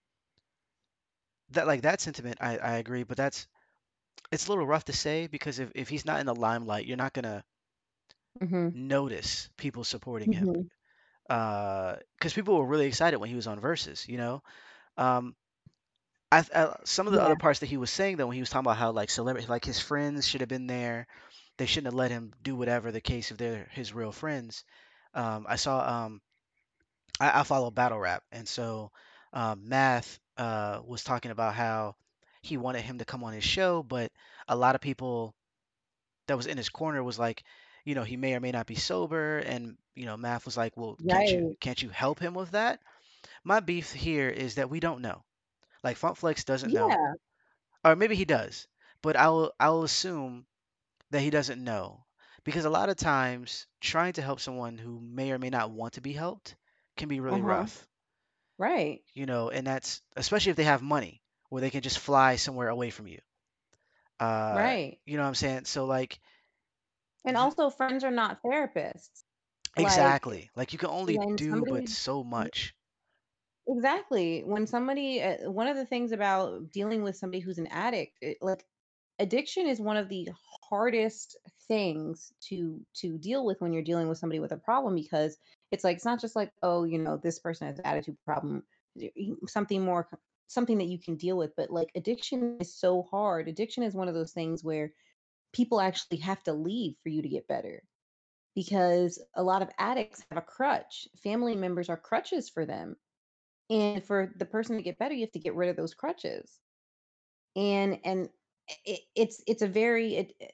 that like that sentiment. I I agree, but that's it's a little rough to say because if if he's not in the limelight, you're not gonna Hmm. notice people supporting him. Mhm. Uh, because people were really excited when he was on Versus, you know. Um, I, I some of the other Yeah, parts that he was saying though, when he was talking about how like celebrity, like his friends should have been there, they shouldn't have let him do whatever the case if they're his real friends. Um, I saw um, I, I follow battle rap, and so um, Math uh was talking about how he wanted him to come on his show, but a lot of people that was in his corner was like, you know, he may or may not be sober, and you know, Math was like, well, can't you right. can't you help him with that? My beef here is that we don't know. Like Funk Flex doesn't know, Yeah, or maybe he does, but I will I will assume that he doesn't know because a lot of times trying to help someone who may or may not want to be helped can be really uh-huh, rough, right, you know, and that's especially if they have money where they can just fly somewhere away from you. Uh, right. you know what I'm saying? So like And th- also friends are not therapists. Like, exactly. Like you can only when do but somebody so much. exactly, when somebody uh, one of the things about dealing with somebody who's an addict, it, like addiction is one of the hardest things to to deal with when you're dealing with somebody with a problem because it's like it's not just like, oh, you know, this person has an attitude problem, y- y- something more c- something that you can deal with, but like addiction is so hard. Addiction is one of those things where people actually have to leave for you to get better because a lot of addicts have a crutch. Family members are crutches for them. And for the person to get better, you have to get rid of those crutches. And and it, it's it's a very it, it,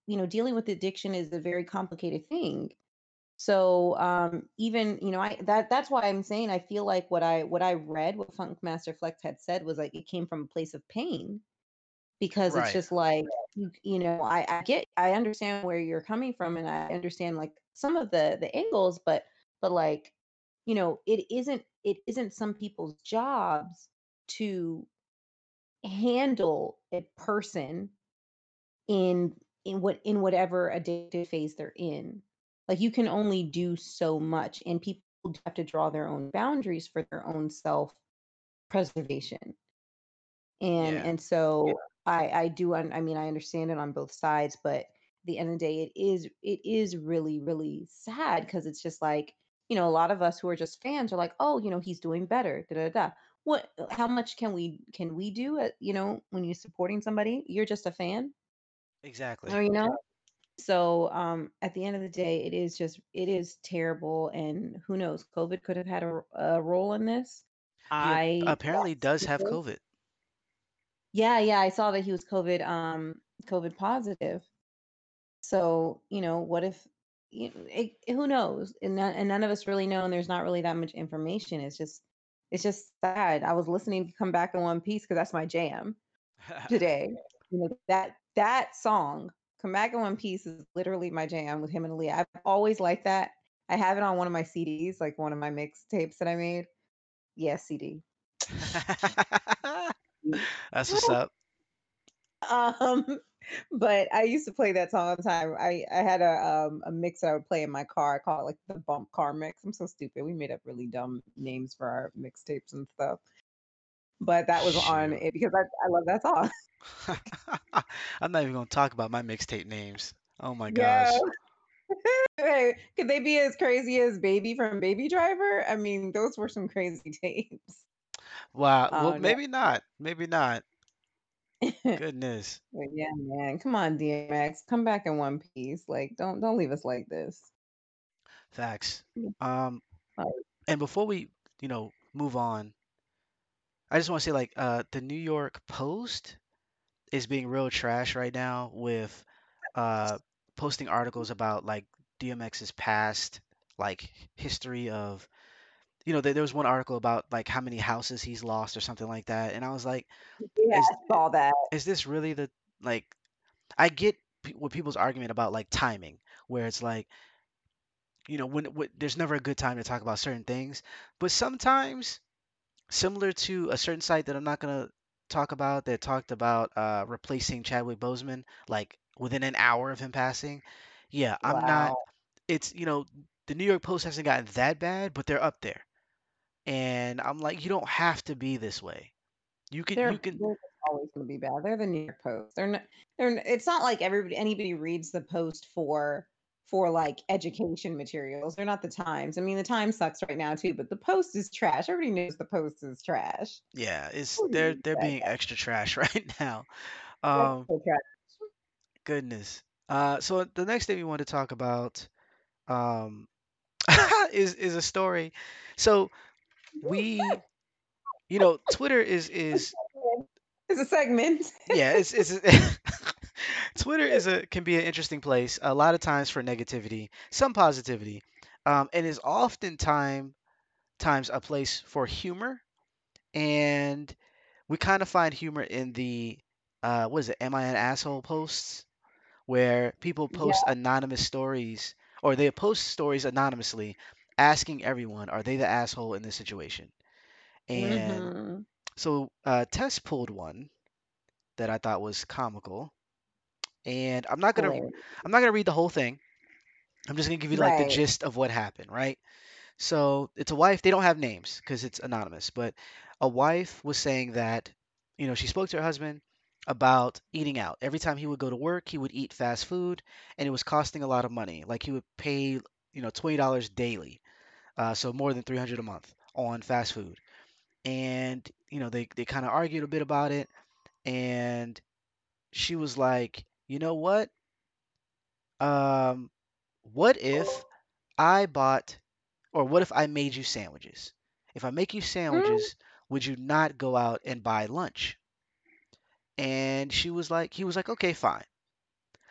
you know, dealing with addiction is a very complicated thing. So um even, you know, I that that's why I'm saying I feel like what I what I read, what Funk Master Flex had said was like it came from a place of pain, because it's Right. just like you, you know, I, I get I understand where you're coming from, and I understand like some of the the angles, but but like, you know, it isn't it isn't some people's jobs to handle a person in in what in whatever addictive phase they're in. Like you can only do so much, and people have to draw their own boundaries for their own self preservation. And Yeah. and so I I do un- I mean I understand it on both sides, but at the end of the day it is it is really really sad, because it's just like, you know, a lot of us who are just fans are like, oh, you know, he's doing better, da da da. What, how much can we can we do at, you know, when you're supporting somebody, you're just a fan, or Exactly. you know. So um at the end of the day, it is just it is terrible, and who knows, COVID could have had a, a role in this. He ap- I apparently does have COVID. Yeah, yeah, I saw that he was COVID um COVID positive. So, you know, what if, you it, who knows? And none, and none of us really know, and there's not really that much information. It's just it's just sad. I was listening to Come Back in One Piece because that's my jam today. You know, that that song, Come Back in One Piece, is literally my jam with him and Aaliyah. I've always liked that. I have it on one of my C Ds, like one of my mixtapes that I made. Yes, C D. That's what's up. Um, but I used to play that song all the time. I I had a um a mix that I would play in my car. I call it like the bump car mix. I'm so stupid. We made up really dumb names for our mixtapes and stuff. But that was on Shoot. it because I I love that song. I'm not even gonna talk about my mixtape names. Oh my Yeah. gosh. Hey, could they be as crazy as Baby from Baby Driver? I mean, those were some crazy tapes. Wow. Well, Oh no. maybe not. Maybe not. Goodness. But yeah, man. Come on, D M X. Come back in one piece. Like, don't don't leave us like this. Facts. Um, Like, and before we, you know, move on, I just want to say like uh the New York Post is being real trash right now with uh posting articles about like D M X's past, like history of, you know, there, there was one article about like how many houses he's lost or something like that, and I was like, yeah, is I saw that. is this really the, like, I get pe- what people's argument about like timing, where it's like, you know, when, when there's never a good time to talk about certain things, but sometimes, similar to a certain site that I'm not gonna talk about that talked about uh, replacing Chadwick Boseman like within an hour of him passing. Yeah, I'm not. Wow. It's, you know, the New York Post hasn't gotten that bad, but they're up there, and I'm like, you don't have to be this way. You can you They're can they're just always gonna be bad. They're the New York Post. They're not they're n it's not like everybody anybody reads the Post for for, like, education materials. They're not the Times. I mean, the Times sucks right now too, but the Post is trash. Everybody knows the Post is trash. Yeah, it's Who they're reads they're that being guy? extra trash right now. That's Um, so trash. goodness. Uh, so the next thing we want to talk about um is is a story. So we, you know, Twitter is is It's a segment. yeah, it's it's Twitter is a can be an interesting place a lot of times for negativity, some positivity, um, and is often time times a place for humor. And we kind of find humor in the uh, what is it? Am I an asshole posts where people post Yeah. anonymous stories, or they post stories anonymously, asking everyone, are they the asshole in this situation? And Mhm. so uh, Tess pulled one that I thought was comical, and I'm not gonna Hilarious. I'm not gonna read the whole thing. I'm just gonna give you like the Right. gist of what happened, right? So it's a wife. They don't have names because it's anonymous, but a wife was saying that, you know, she spoke to her husband about eating out. Every time he would go to work, he would eat fast food, and it was costing a lot of money. Like he would pay, you know, twenty dollars daily, uh, so more than three hundred a month on fast food. And you know, they they kind of argued a bit about it, and she was like, you know what? Um, what if I bought, or what if I made you sandwiches? If I make you Mm, sandwiches, would you not go out and buy lunch? And she was like, he was like, okay, fine.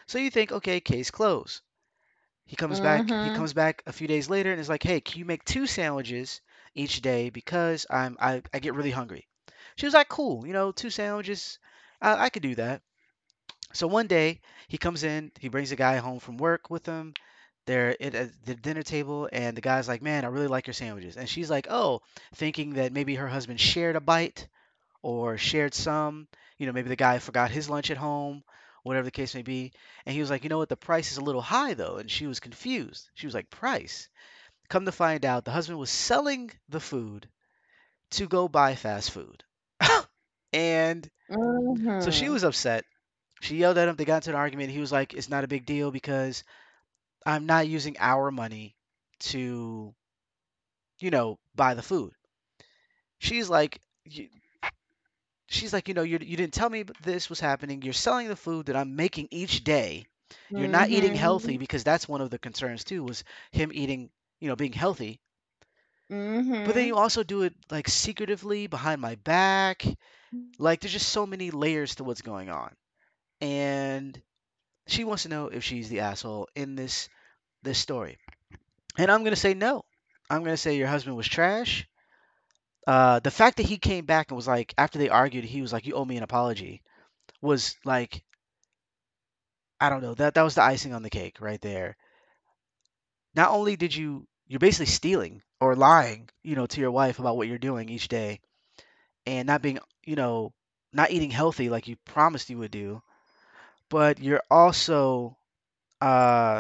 So you think, okay, case closed. He comes back. He Mhm. comes back a few days later and is like, "Hey, can you make two sandwiches each day because I'm I, I get really hungry." She was like, "Cool, you know, two sandwiches, I, I could do that." So one day he comes in, he brings a guy home from work with him. They're at at the dinner table, and the guy's like, "Man, I really like your sandwiches." And she's like, "Oh," thinking that maybe her husband shared a bite or shared some. You know, maybe the guy forgot his lunch at home, whatever the case may be. And he was like, "You know what? The price is a little high, though." And she was confused. She was like, "Price?" Come to find out, the husband was selling the food to go buy fast food. And so she Mhm. was upset. She yelled at him. They got into an argument. He was like, "It's not a big deal because I'm not using our money to, you know, buy the food." She's like, "You- she's like, you know, you, you didn't tell me this was happening. You're selling the food that I'm making each day. You're not eating healthy Mhm. because that's one of the concerns too, was him eating, you know, being healthy. But then you Mhm. also do it like secretively behind my back. Like there's just so many layers to what's going on. And she wants to know if she's the asshole in this this story. And I'm gonna say no. I'm gonna say your husband was trash. Uh, the fact that he came back and was like, after they argued, he was like, "You owe me an apology," was like, I don't know. That that was the icing on the cake right there. Not only did you you're basically stealing or lying, you know, to your wife about what you're doing each day and not being, you know, not eating healthy like you promised you would do, but you're also uh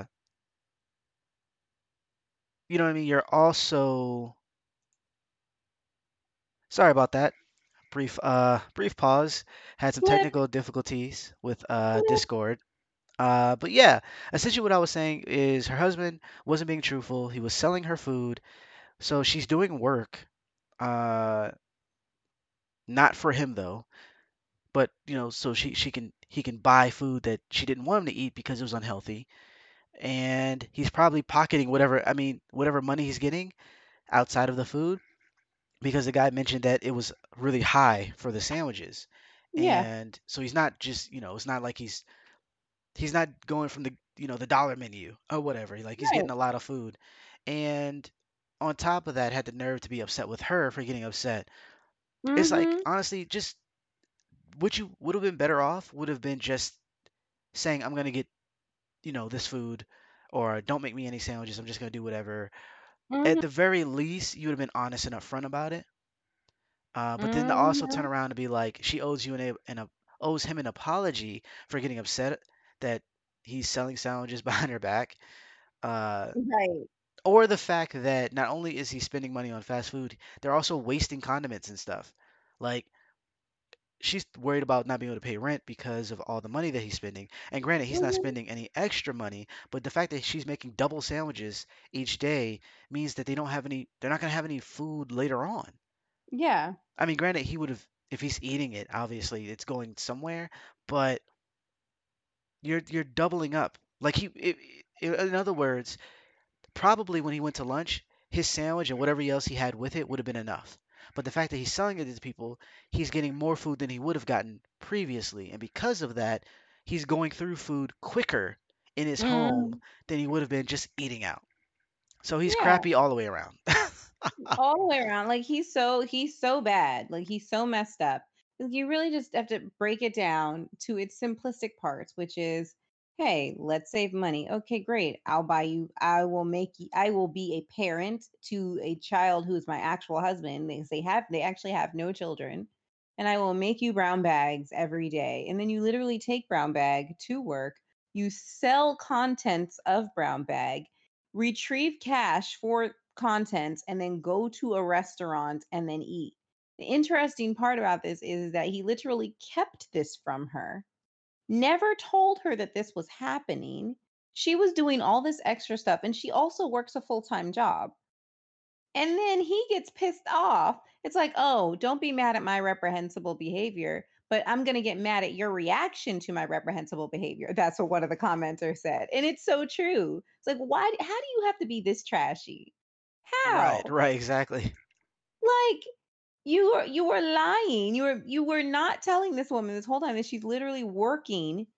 you know what I mean? You're also sorry about that. Brief uh brief pause. Had some Flip. technical difficulties with uh Flip. Discord. Uh but yeah, essentially what I was saying is her husband wasn't being truthful. He was selling her food. So she's doing work. Uh not for him though, but you know, so she she can he can buy food that she didn't want him to eat because it was unhealthy. And he's probably pocketing whatever, I mean, whatever money he's getting outside of the food because the guy mentioned that it was really high for the sandwiches. Yeah. And so he's not just, you know, it's not like he's he's not going from the, you know, the dollar menu or whatever. Like he's Right. getting a lot of food. And on top of that, had the nerve to be upset with her for getting upset. It's like Mhm. honestly, just what you would have been better off would have been just saying, "I'm gonna get, you know, this food," or "Don't make me any sandwiches. I'm just gonna do whatever." At Mhm. the very least, you would have been honest and upfront about it. Uh, but then to also turn Mhm. around and be like, she owes you an, a- an a- owes him an apology for getting upset that he's selling sandwiches behind her back. Uh, Right. or the fact that not only is he spending money on fast food, they're also wasting condiments and stuff. Like she's worried about not being able to pay rent because of all the money that he's spending. And granted, he's not Mhm. spending any extra money, but the fact that she's making double sandwiches each day means that they don't have any, they're not going to have any food later on. Yeah. I mean, granted, he would have, if he's eating it, obviously it's going somewhere, but you're you're doubling up. Like he, i i in other words, probably when he went to lunch, his sandwich and whatever else he had with it would have been enough. But the fact that he's selling it to people, he's getting more food than he would have gotten previously. And because of that, he's going through food quicker in his home Mhm. than he would have been just eating out. So he's Yeah. crappy all the way around. All the way around. Like he's so he's so bad. Like he's so messed up. Like, you really just have to break it down to its simplistic parts, which is, hey, let's save money. Okay, great. I'll buy you. I will make you. I will be a parent to a child who is my actual husband. They they have they actually have no children, and I will make you brown bags every day. And then you literally take brown bag to work. You sell contents of brown bag, retrieve cash for content, and then go to a restaurant and then eat. The interesting part about this is that he literally kept this from her, never told her that this was happening. She was doing all this extra stuff, and she also works a full time job. And then he gets pissed off. It's like, oh, don't be mad at my reprehensible behavior, but I'm going to get mad at your reaction to my reprehensible behavior. That's what one of the commenters said. And it's so true. It's like, why, how do you have to be this trashy? Right, How? right, exactly. Like, you were you were lying. You were you were not telling this woman this whole time that she's literally working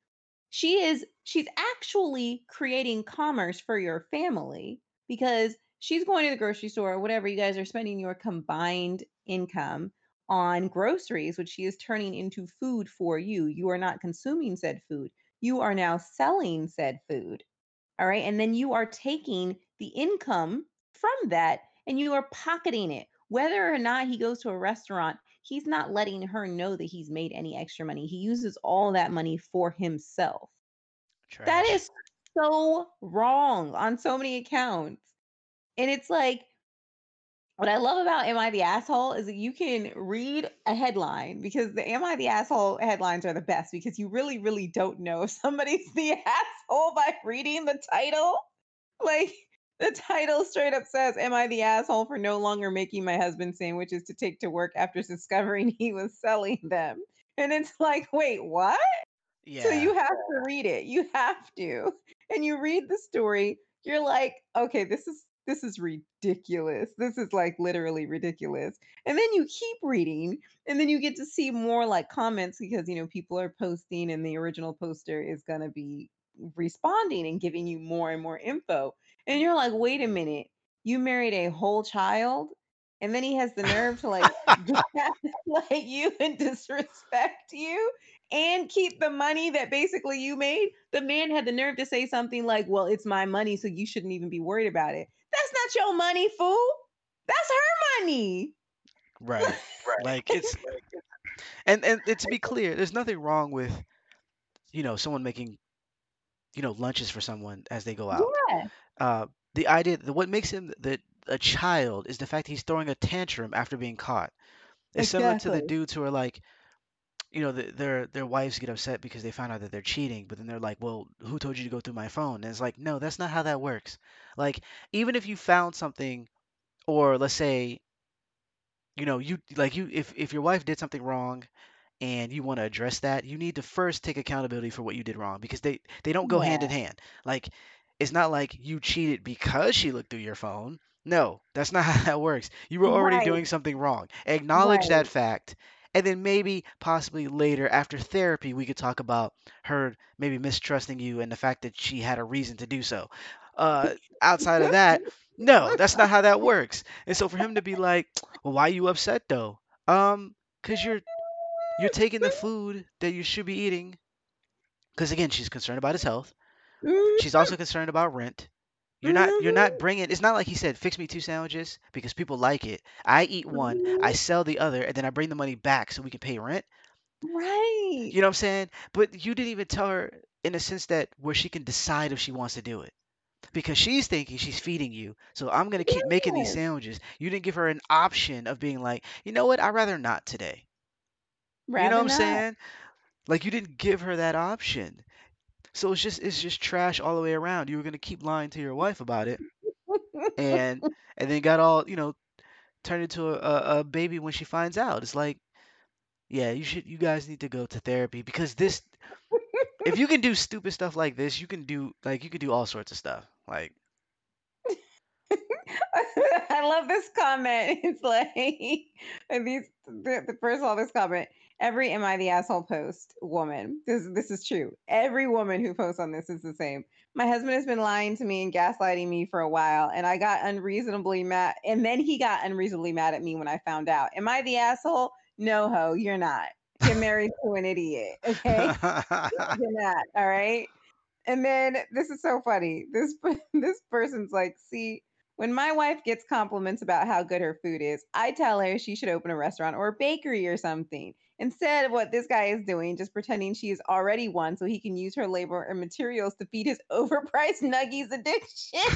She is she's actually creating commerce for your family because she's going to the grocery store or whatever, you guys are spending your combined income on groceries, which she is turning into food for you. You are not consuming said food. You are now selling said food. All right. And then you are taking the income from that and you are pocketing it. Whether or not he goes to a restaurant, he's not letting her know that he's made any extra money. He uses all that money for himself. That Trash. is so wrong on so many accounts. And it's like, what I love about Am I the Asshole is that you can read a headline because the Am I the Asshole headlines are the best because you really, really don't know if somebody's the asshole by reading the title. Like, the title straight up says, Am I the asshole for no longer making my husband sandwiches to take to work after discovering he was selling them? And it's like, wait, what? So Yeah. you have to read it. You have to. And you read the story, you're like, okay, this is this is ridiculous. This is like literally ridiculous. And then you keep reading and then you get to see more like comments because you know people are posting and the original poster is going to be responding and giving you more and more info. And you're like, "Wait a minute. You married a whole child?" And then he has the nerve to like gaslight you and disrespect you and keep the money that basically you made. The man had the nerve to say something like, "Well, it's my money, so you shouldn't even be worried about it." That's not your money, fool. That's her money. Right. Like it's and and, and to be clear, there's nothing wrong with, you know, someone making, you know, lunches for someone as they go out. Yeah, Uh, the idea that what makes him the a child is the fact he's throwing a tantrum after being caught. It's similar to the exactly. dudes who are like, you know, the, their their wives get upset because they found out that they're cheating, but then they're like, "Well, who told you to go through my phone?" And it's like, no, that's not how that works. Like, even if you found something, or let's say, you know, you like you if if your wife did something wrong and you want to address that, you need to first take accountability for what you did wrong because they they don't go hand Yeah, in hand. Like it's not like you cheated because she looked through your phone. No, that's not how that works. You were already right, doing something wrong. Acknowledge that right. fact. And then maybe possibly later after therapy we could talk about her maybe mistrusting you and the fact that she had a reason to do so. Uh outside of that, no, that's not how that works. And so for him to be like, "Well, why are you upset though?" Um, cuz you're you're taking the food that you should be eating, because again, she's concerned about his health. She's also concerned about rent. You're not you're not bringing. It's not like he said, "Fix me two sandwiches because people like it. I eat one, I sell the other, and then I bring the money back so we can pay rent." Right. You know what I'm saying? But you didn't even tell her in a sense that where she can decide if she wants to do it. Because she's thinking she's feeding you, so I'm gonna keep making these Yes. sandwiches. You didn't give her an option of being like, you know what, I'd rather not today. You know what Rather I'm not. saying? Like you didn't give her that option. So it's just it's just trash all the way around. You were gonna keep lying to your wife about it, and and then got all you know turned into a, a, a baby when she finds out. It's like, yeah, you should you guys need to go to therapy because this if you can do stupid stuff like this, you can do like you can do all sorts of stuff. Like, I love this comment. It's like and these the, the first of all this comment. Every Am I the Asshole post woman. This this is true. Every woman who posts on this is the same. My husband has been lying to me and gaslighting me for a while, and I got unreasonably mad. And then he got unreasonably mad at me when I found out. Am I the asshole? No, ho, you're not. You're married to an idiot. Okay, you're not. All right. And then this is so funny. This this person's like, see, when my wife gets compliments about how good her food is, I tell her she should open a restaurant or a bakery or something. Instead of what this guy is doing, just pretending she is already one so he can use her labor and materials to feed his overpriced nuggies addiction.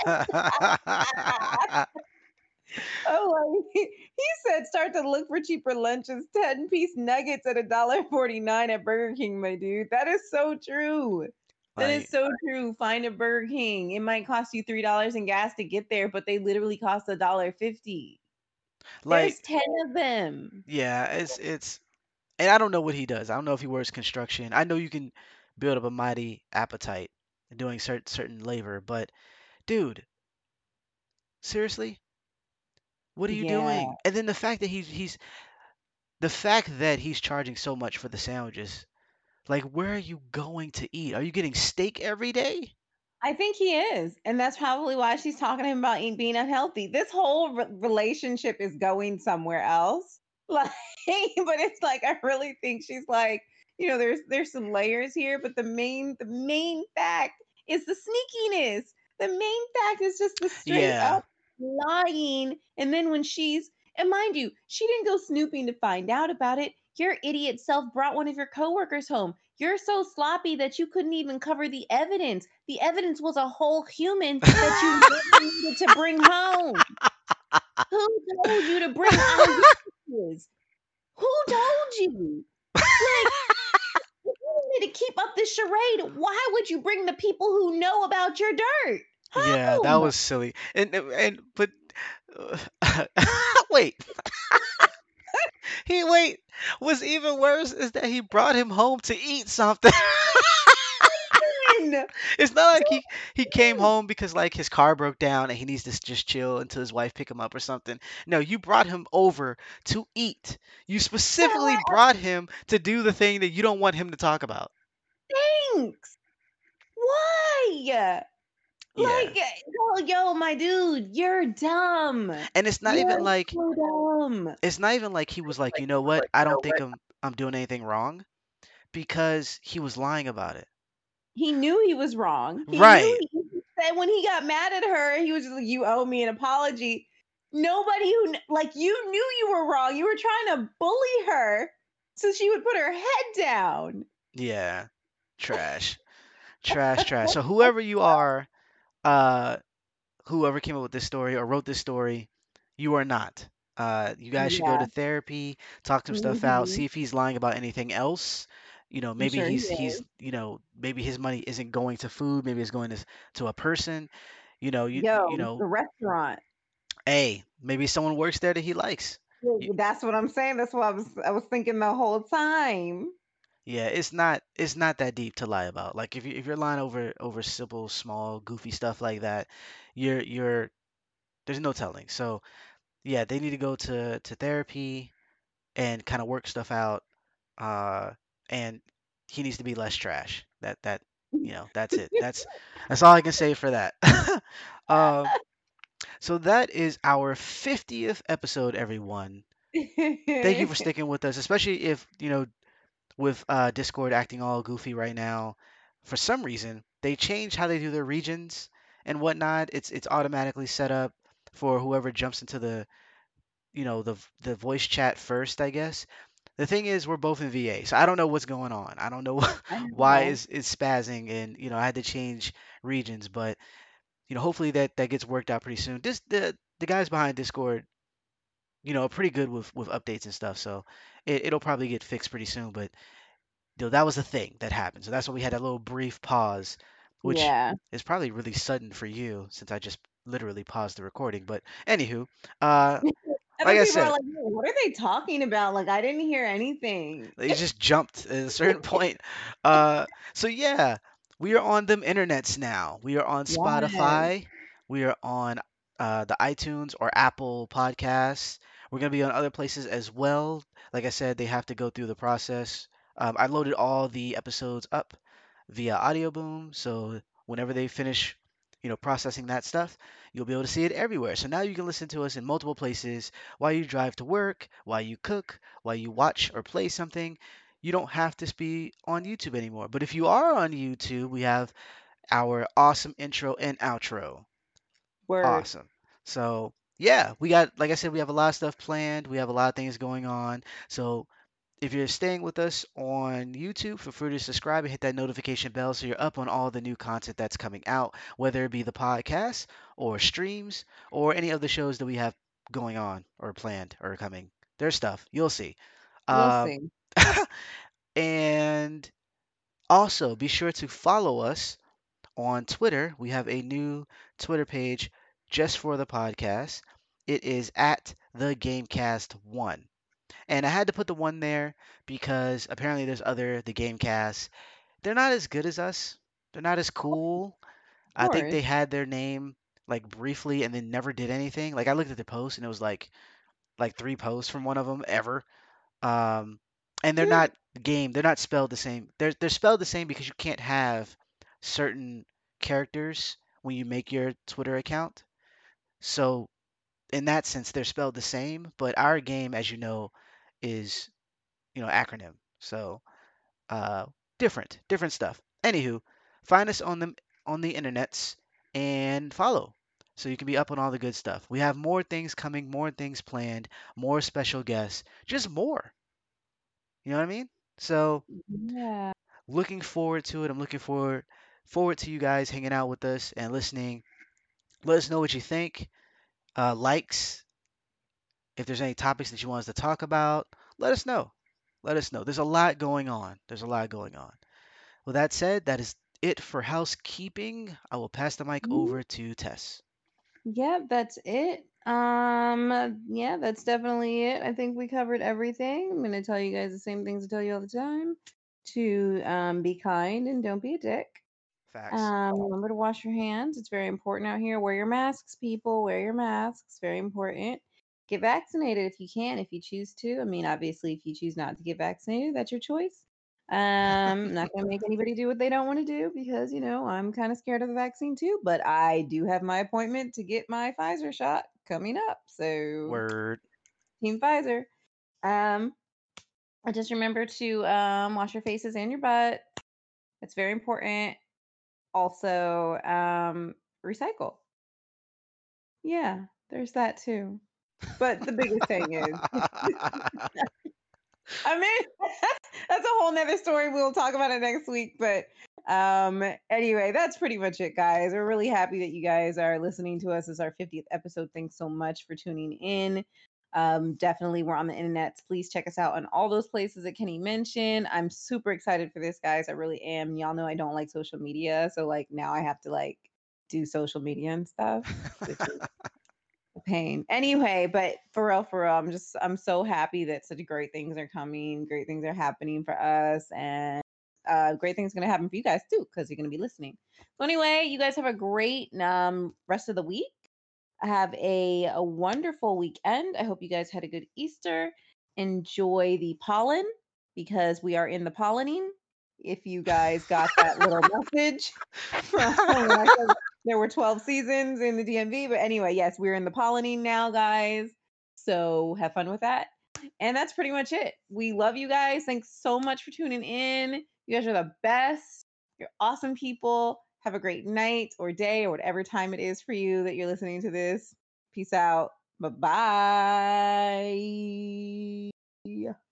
Oh, like, he said start to look for cheaper lunches, ten piece nuggets at a dollar forty nine at Burger King, my dude. That is so true. That is like so true. Find a Burger King. It might cost you three dollars in gas to get there, but they literally cost a dollar fifty. There's like ten of them. yeah, it's it's and I don't know what he does. I don't know if he works construction. I know you can build up a mighty appetite doing certain certain labor, but dude, seriously, what are you Yeah. doing? And then the fact that he's he's the fact that he's charging so much for the sandwiches, Like, where are you going to eat? Are you getting steak every day? I think he is, and that's probably why she's talking to him about eat being unhealthy. This whole re relationship is going somewhere else. Like, but it's like, I really think she's like, you know, there's there's some layers here, but the main the main fact is the sneakiness. The main fact is just the straight Yeah. up lying, and then when she's and mind you, she didn't go snooping to find out about it. Your idiot self brought one of your coworkers home. You're so sloppy that you couldn't even cover the evidence. The evidence was a whole human that you never needed to bring home. Who told you to bring eyewitnesses? Who told you? Like, if you wanted to keep up this charade, why would you bring the people who know about your dirt Yeah, that home? was silly. And and but uh, wait, he wait. What's even worse is that he brought him home to eat something. Listen, It's not like he he came home because like his car broke down and he needs to s- just chill until his wife pick him up or something. No, you brought him over to eat. You so specifically brought him to do the thing that you don't want him to talk about. thanks. Why? Yeah. Like, yo, yo, my dude, you're dumb. And it's not even You're like so dumb. it's not even like he was like, "You know what? I don't think I'm I'm doing anything wrong," because he was lying about it. He knew he was wrong. He knew Right. he said when he got mad at her, he was just like, "You owe me an apology." Nobody who kn- like you knew you were wrong. You were trying to bully her so she would put her head down. Yeah. Trash. Trash, trash. So whoever you are, uh whoever came up with this story or wrote this story, you are not. Uh, you guys should go Yeah. to therapy, talk some stuff out, Hmm. see if he's lying about anything else. You know, I'm maybe sure he he's he's is. you know maybe his money isn't going to food, maybe it's going to s- to a person. You know, you you Yo, know, the restaurant. hey, maybe someone works there that he likes. Y- Yeah, that's what I'm saying. That's what I was I was thinking the whole time. Yeah, it's not it's not that deep to lie about. Like if you if you're lying over over simple, small, goofy stuff like that, you're you're there's no telling. So yeah, they need to go to to therapy and kind of work stuff out. Uh, and he needs to be less trash. That that you know that's it. That's that's all I can say for that. um, so that is our fiftieth episode, everyone. Thank you for sticking with us, especially if you know with uh, Discord acting all goofy right now. For some reason, they changed how they do their regions and whatnot. It's it's automatically set up for whoever jumps into the you know the the voice chat first, I guess. The thing is, we're both in V A, so I don't know what's going on. I don't know I why know. it's it's spazzing, and you know I had to change regions, but you know hopefully that that gets worked out pretty soon. This the the guys behind Discord, you know, are pretty good with with updates and stuff, so it, it'll probably get fixed pretty soon. But you know, that was the thing that happened, so that's why we had a little brief pause, which Yeah. is probably really sudden for you since I just literally paused the recording. But anywho, uh, like Other I people are said. like, "Wait, what are they talking about? Like, I didn't hear anything." They just jumped at a certain point. Uh, so yeah, we are on them internets now. We are on Yes. Spotify. We are on uh, the iTunes or Apple Podcasts. We're gonna be on other places as well. Like I said, they have to go through the process. Um, I loaded all the episodes up via Audio Boom, so whenever they finish, you know, processing that stuff, you'll be able to see it everywhere. So now you can listen to us in multiple places while you drive to work, while you cook, while you watch or play something. You don't have to be on YouTube anymore. But if you are on YouTube, we have our awesome intro and outro. Word. Awesome. So, yeah, we got, like I said, we have a lot of stuff planned. We have a lot of things going on. So, if you're staying with us on YouTube, feel free to subscribe and hit that notification bell so you're up on all the new content that's coming out, whether it be the podcast or streams or any of the shows that we have going on or planned or coming. There's stuff. You'll see. You'll Um, see. and also be sure to follow us on Twitter. We have a new Twitter page just for the podcast. It is at the Gamecast One. And I had to put the one there because apparently there's other the Gamecasts. They're not as good as us. They're not as cool. Of I think course. they had their name like briefly and then never did anything. Like I looked at the post and it was like like three posts from one of them ever. Um, and they're not game. They're not spelled the same. They're they're spelled the same because you can't have certain characters when you make your Twitter account. So in that sense, they're spelled the same. But our game, as you know, is you know acronym. So uh, different, different stuff. Anywho, find us on the on the internets and follow, so you can be up on all the good stuff. We have more things coming, more things planned, more special guests, just more. You know what I mean? So Yeah. looking forward to it. I'm looking forward forward to you guys hanging out with us and listening. Let us know what you think. Uh, likes, if there's any topics that you want us to talk about, let us know. Let us know. There's a lot going on. There's a lot going on. With that said, that is it for housekeeping. I will pass the mic Mhm. over to Tess. Yeah, that's it. Um, yeah, that's definitely it. I think we covered everything. I'm gonna tell you guys the same things I tell you all the time. To um, be kind and don't be a dick. Facts. Um, remember to wash your hands. It's very important out here. Wear your masks, people. Wear your masks. Very important. Get vaccinated if you can, if you choose to. I mean, obviously, if you choose not to get vaccinated, that's your choice. Um, not gonna make anybody do what they don't want to do because you know I'm kind of scared of the vaccine too. But I do have my appointment to get my Pfizer shot coming up. So Word. Team Pfizer. Um, I just remember to um wash your faces and your butt. It's very important. Also, um, recycle. Yeah, there's that too. But the biggest thing is, I mean, that's a whole nother story. We'll talk about it next week. But um, anyway, that's pretty much it, guys. We're really happy that you guys are listening to us. This is our fiftieth episode. Thanks so much for tuning in. Um, definitely, we're on the internet. Please check us out on all those places that Kenny mentioned. I'm super excited for this, guys. I really am. Y'all know I don't like social media, so like now I have to like do social media and stuff, which is a pain. Anyway, but for real, for real, I'm just I'm so happy that such great things are coming, great things are happening for us, and uh, great things gonna happen for you guys too, because you're gonna be listening. So anyway, you guys have a great um rest of the week. Have a, a wonderful weekend. I hope you guys had a good Easter. Enjoy the pollen because we are in the pollinating. If you guys got that little message from when I said there were twelve seasons in the D M V. But anyway, yes, we're in the pollinating now, guys. So have fun with that. And that's pretty much it. We love you guys. Thanks so much for tuning in. You guys are the best. You're awesome people. Have a great night or day or whatever time it is for you that you're listening to this. Peace out. Bye bye.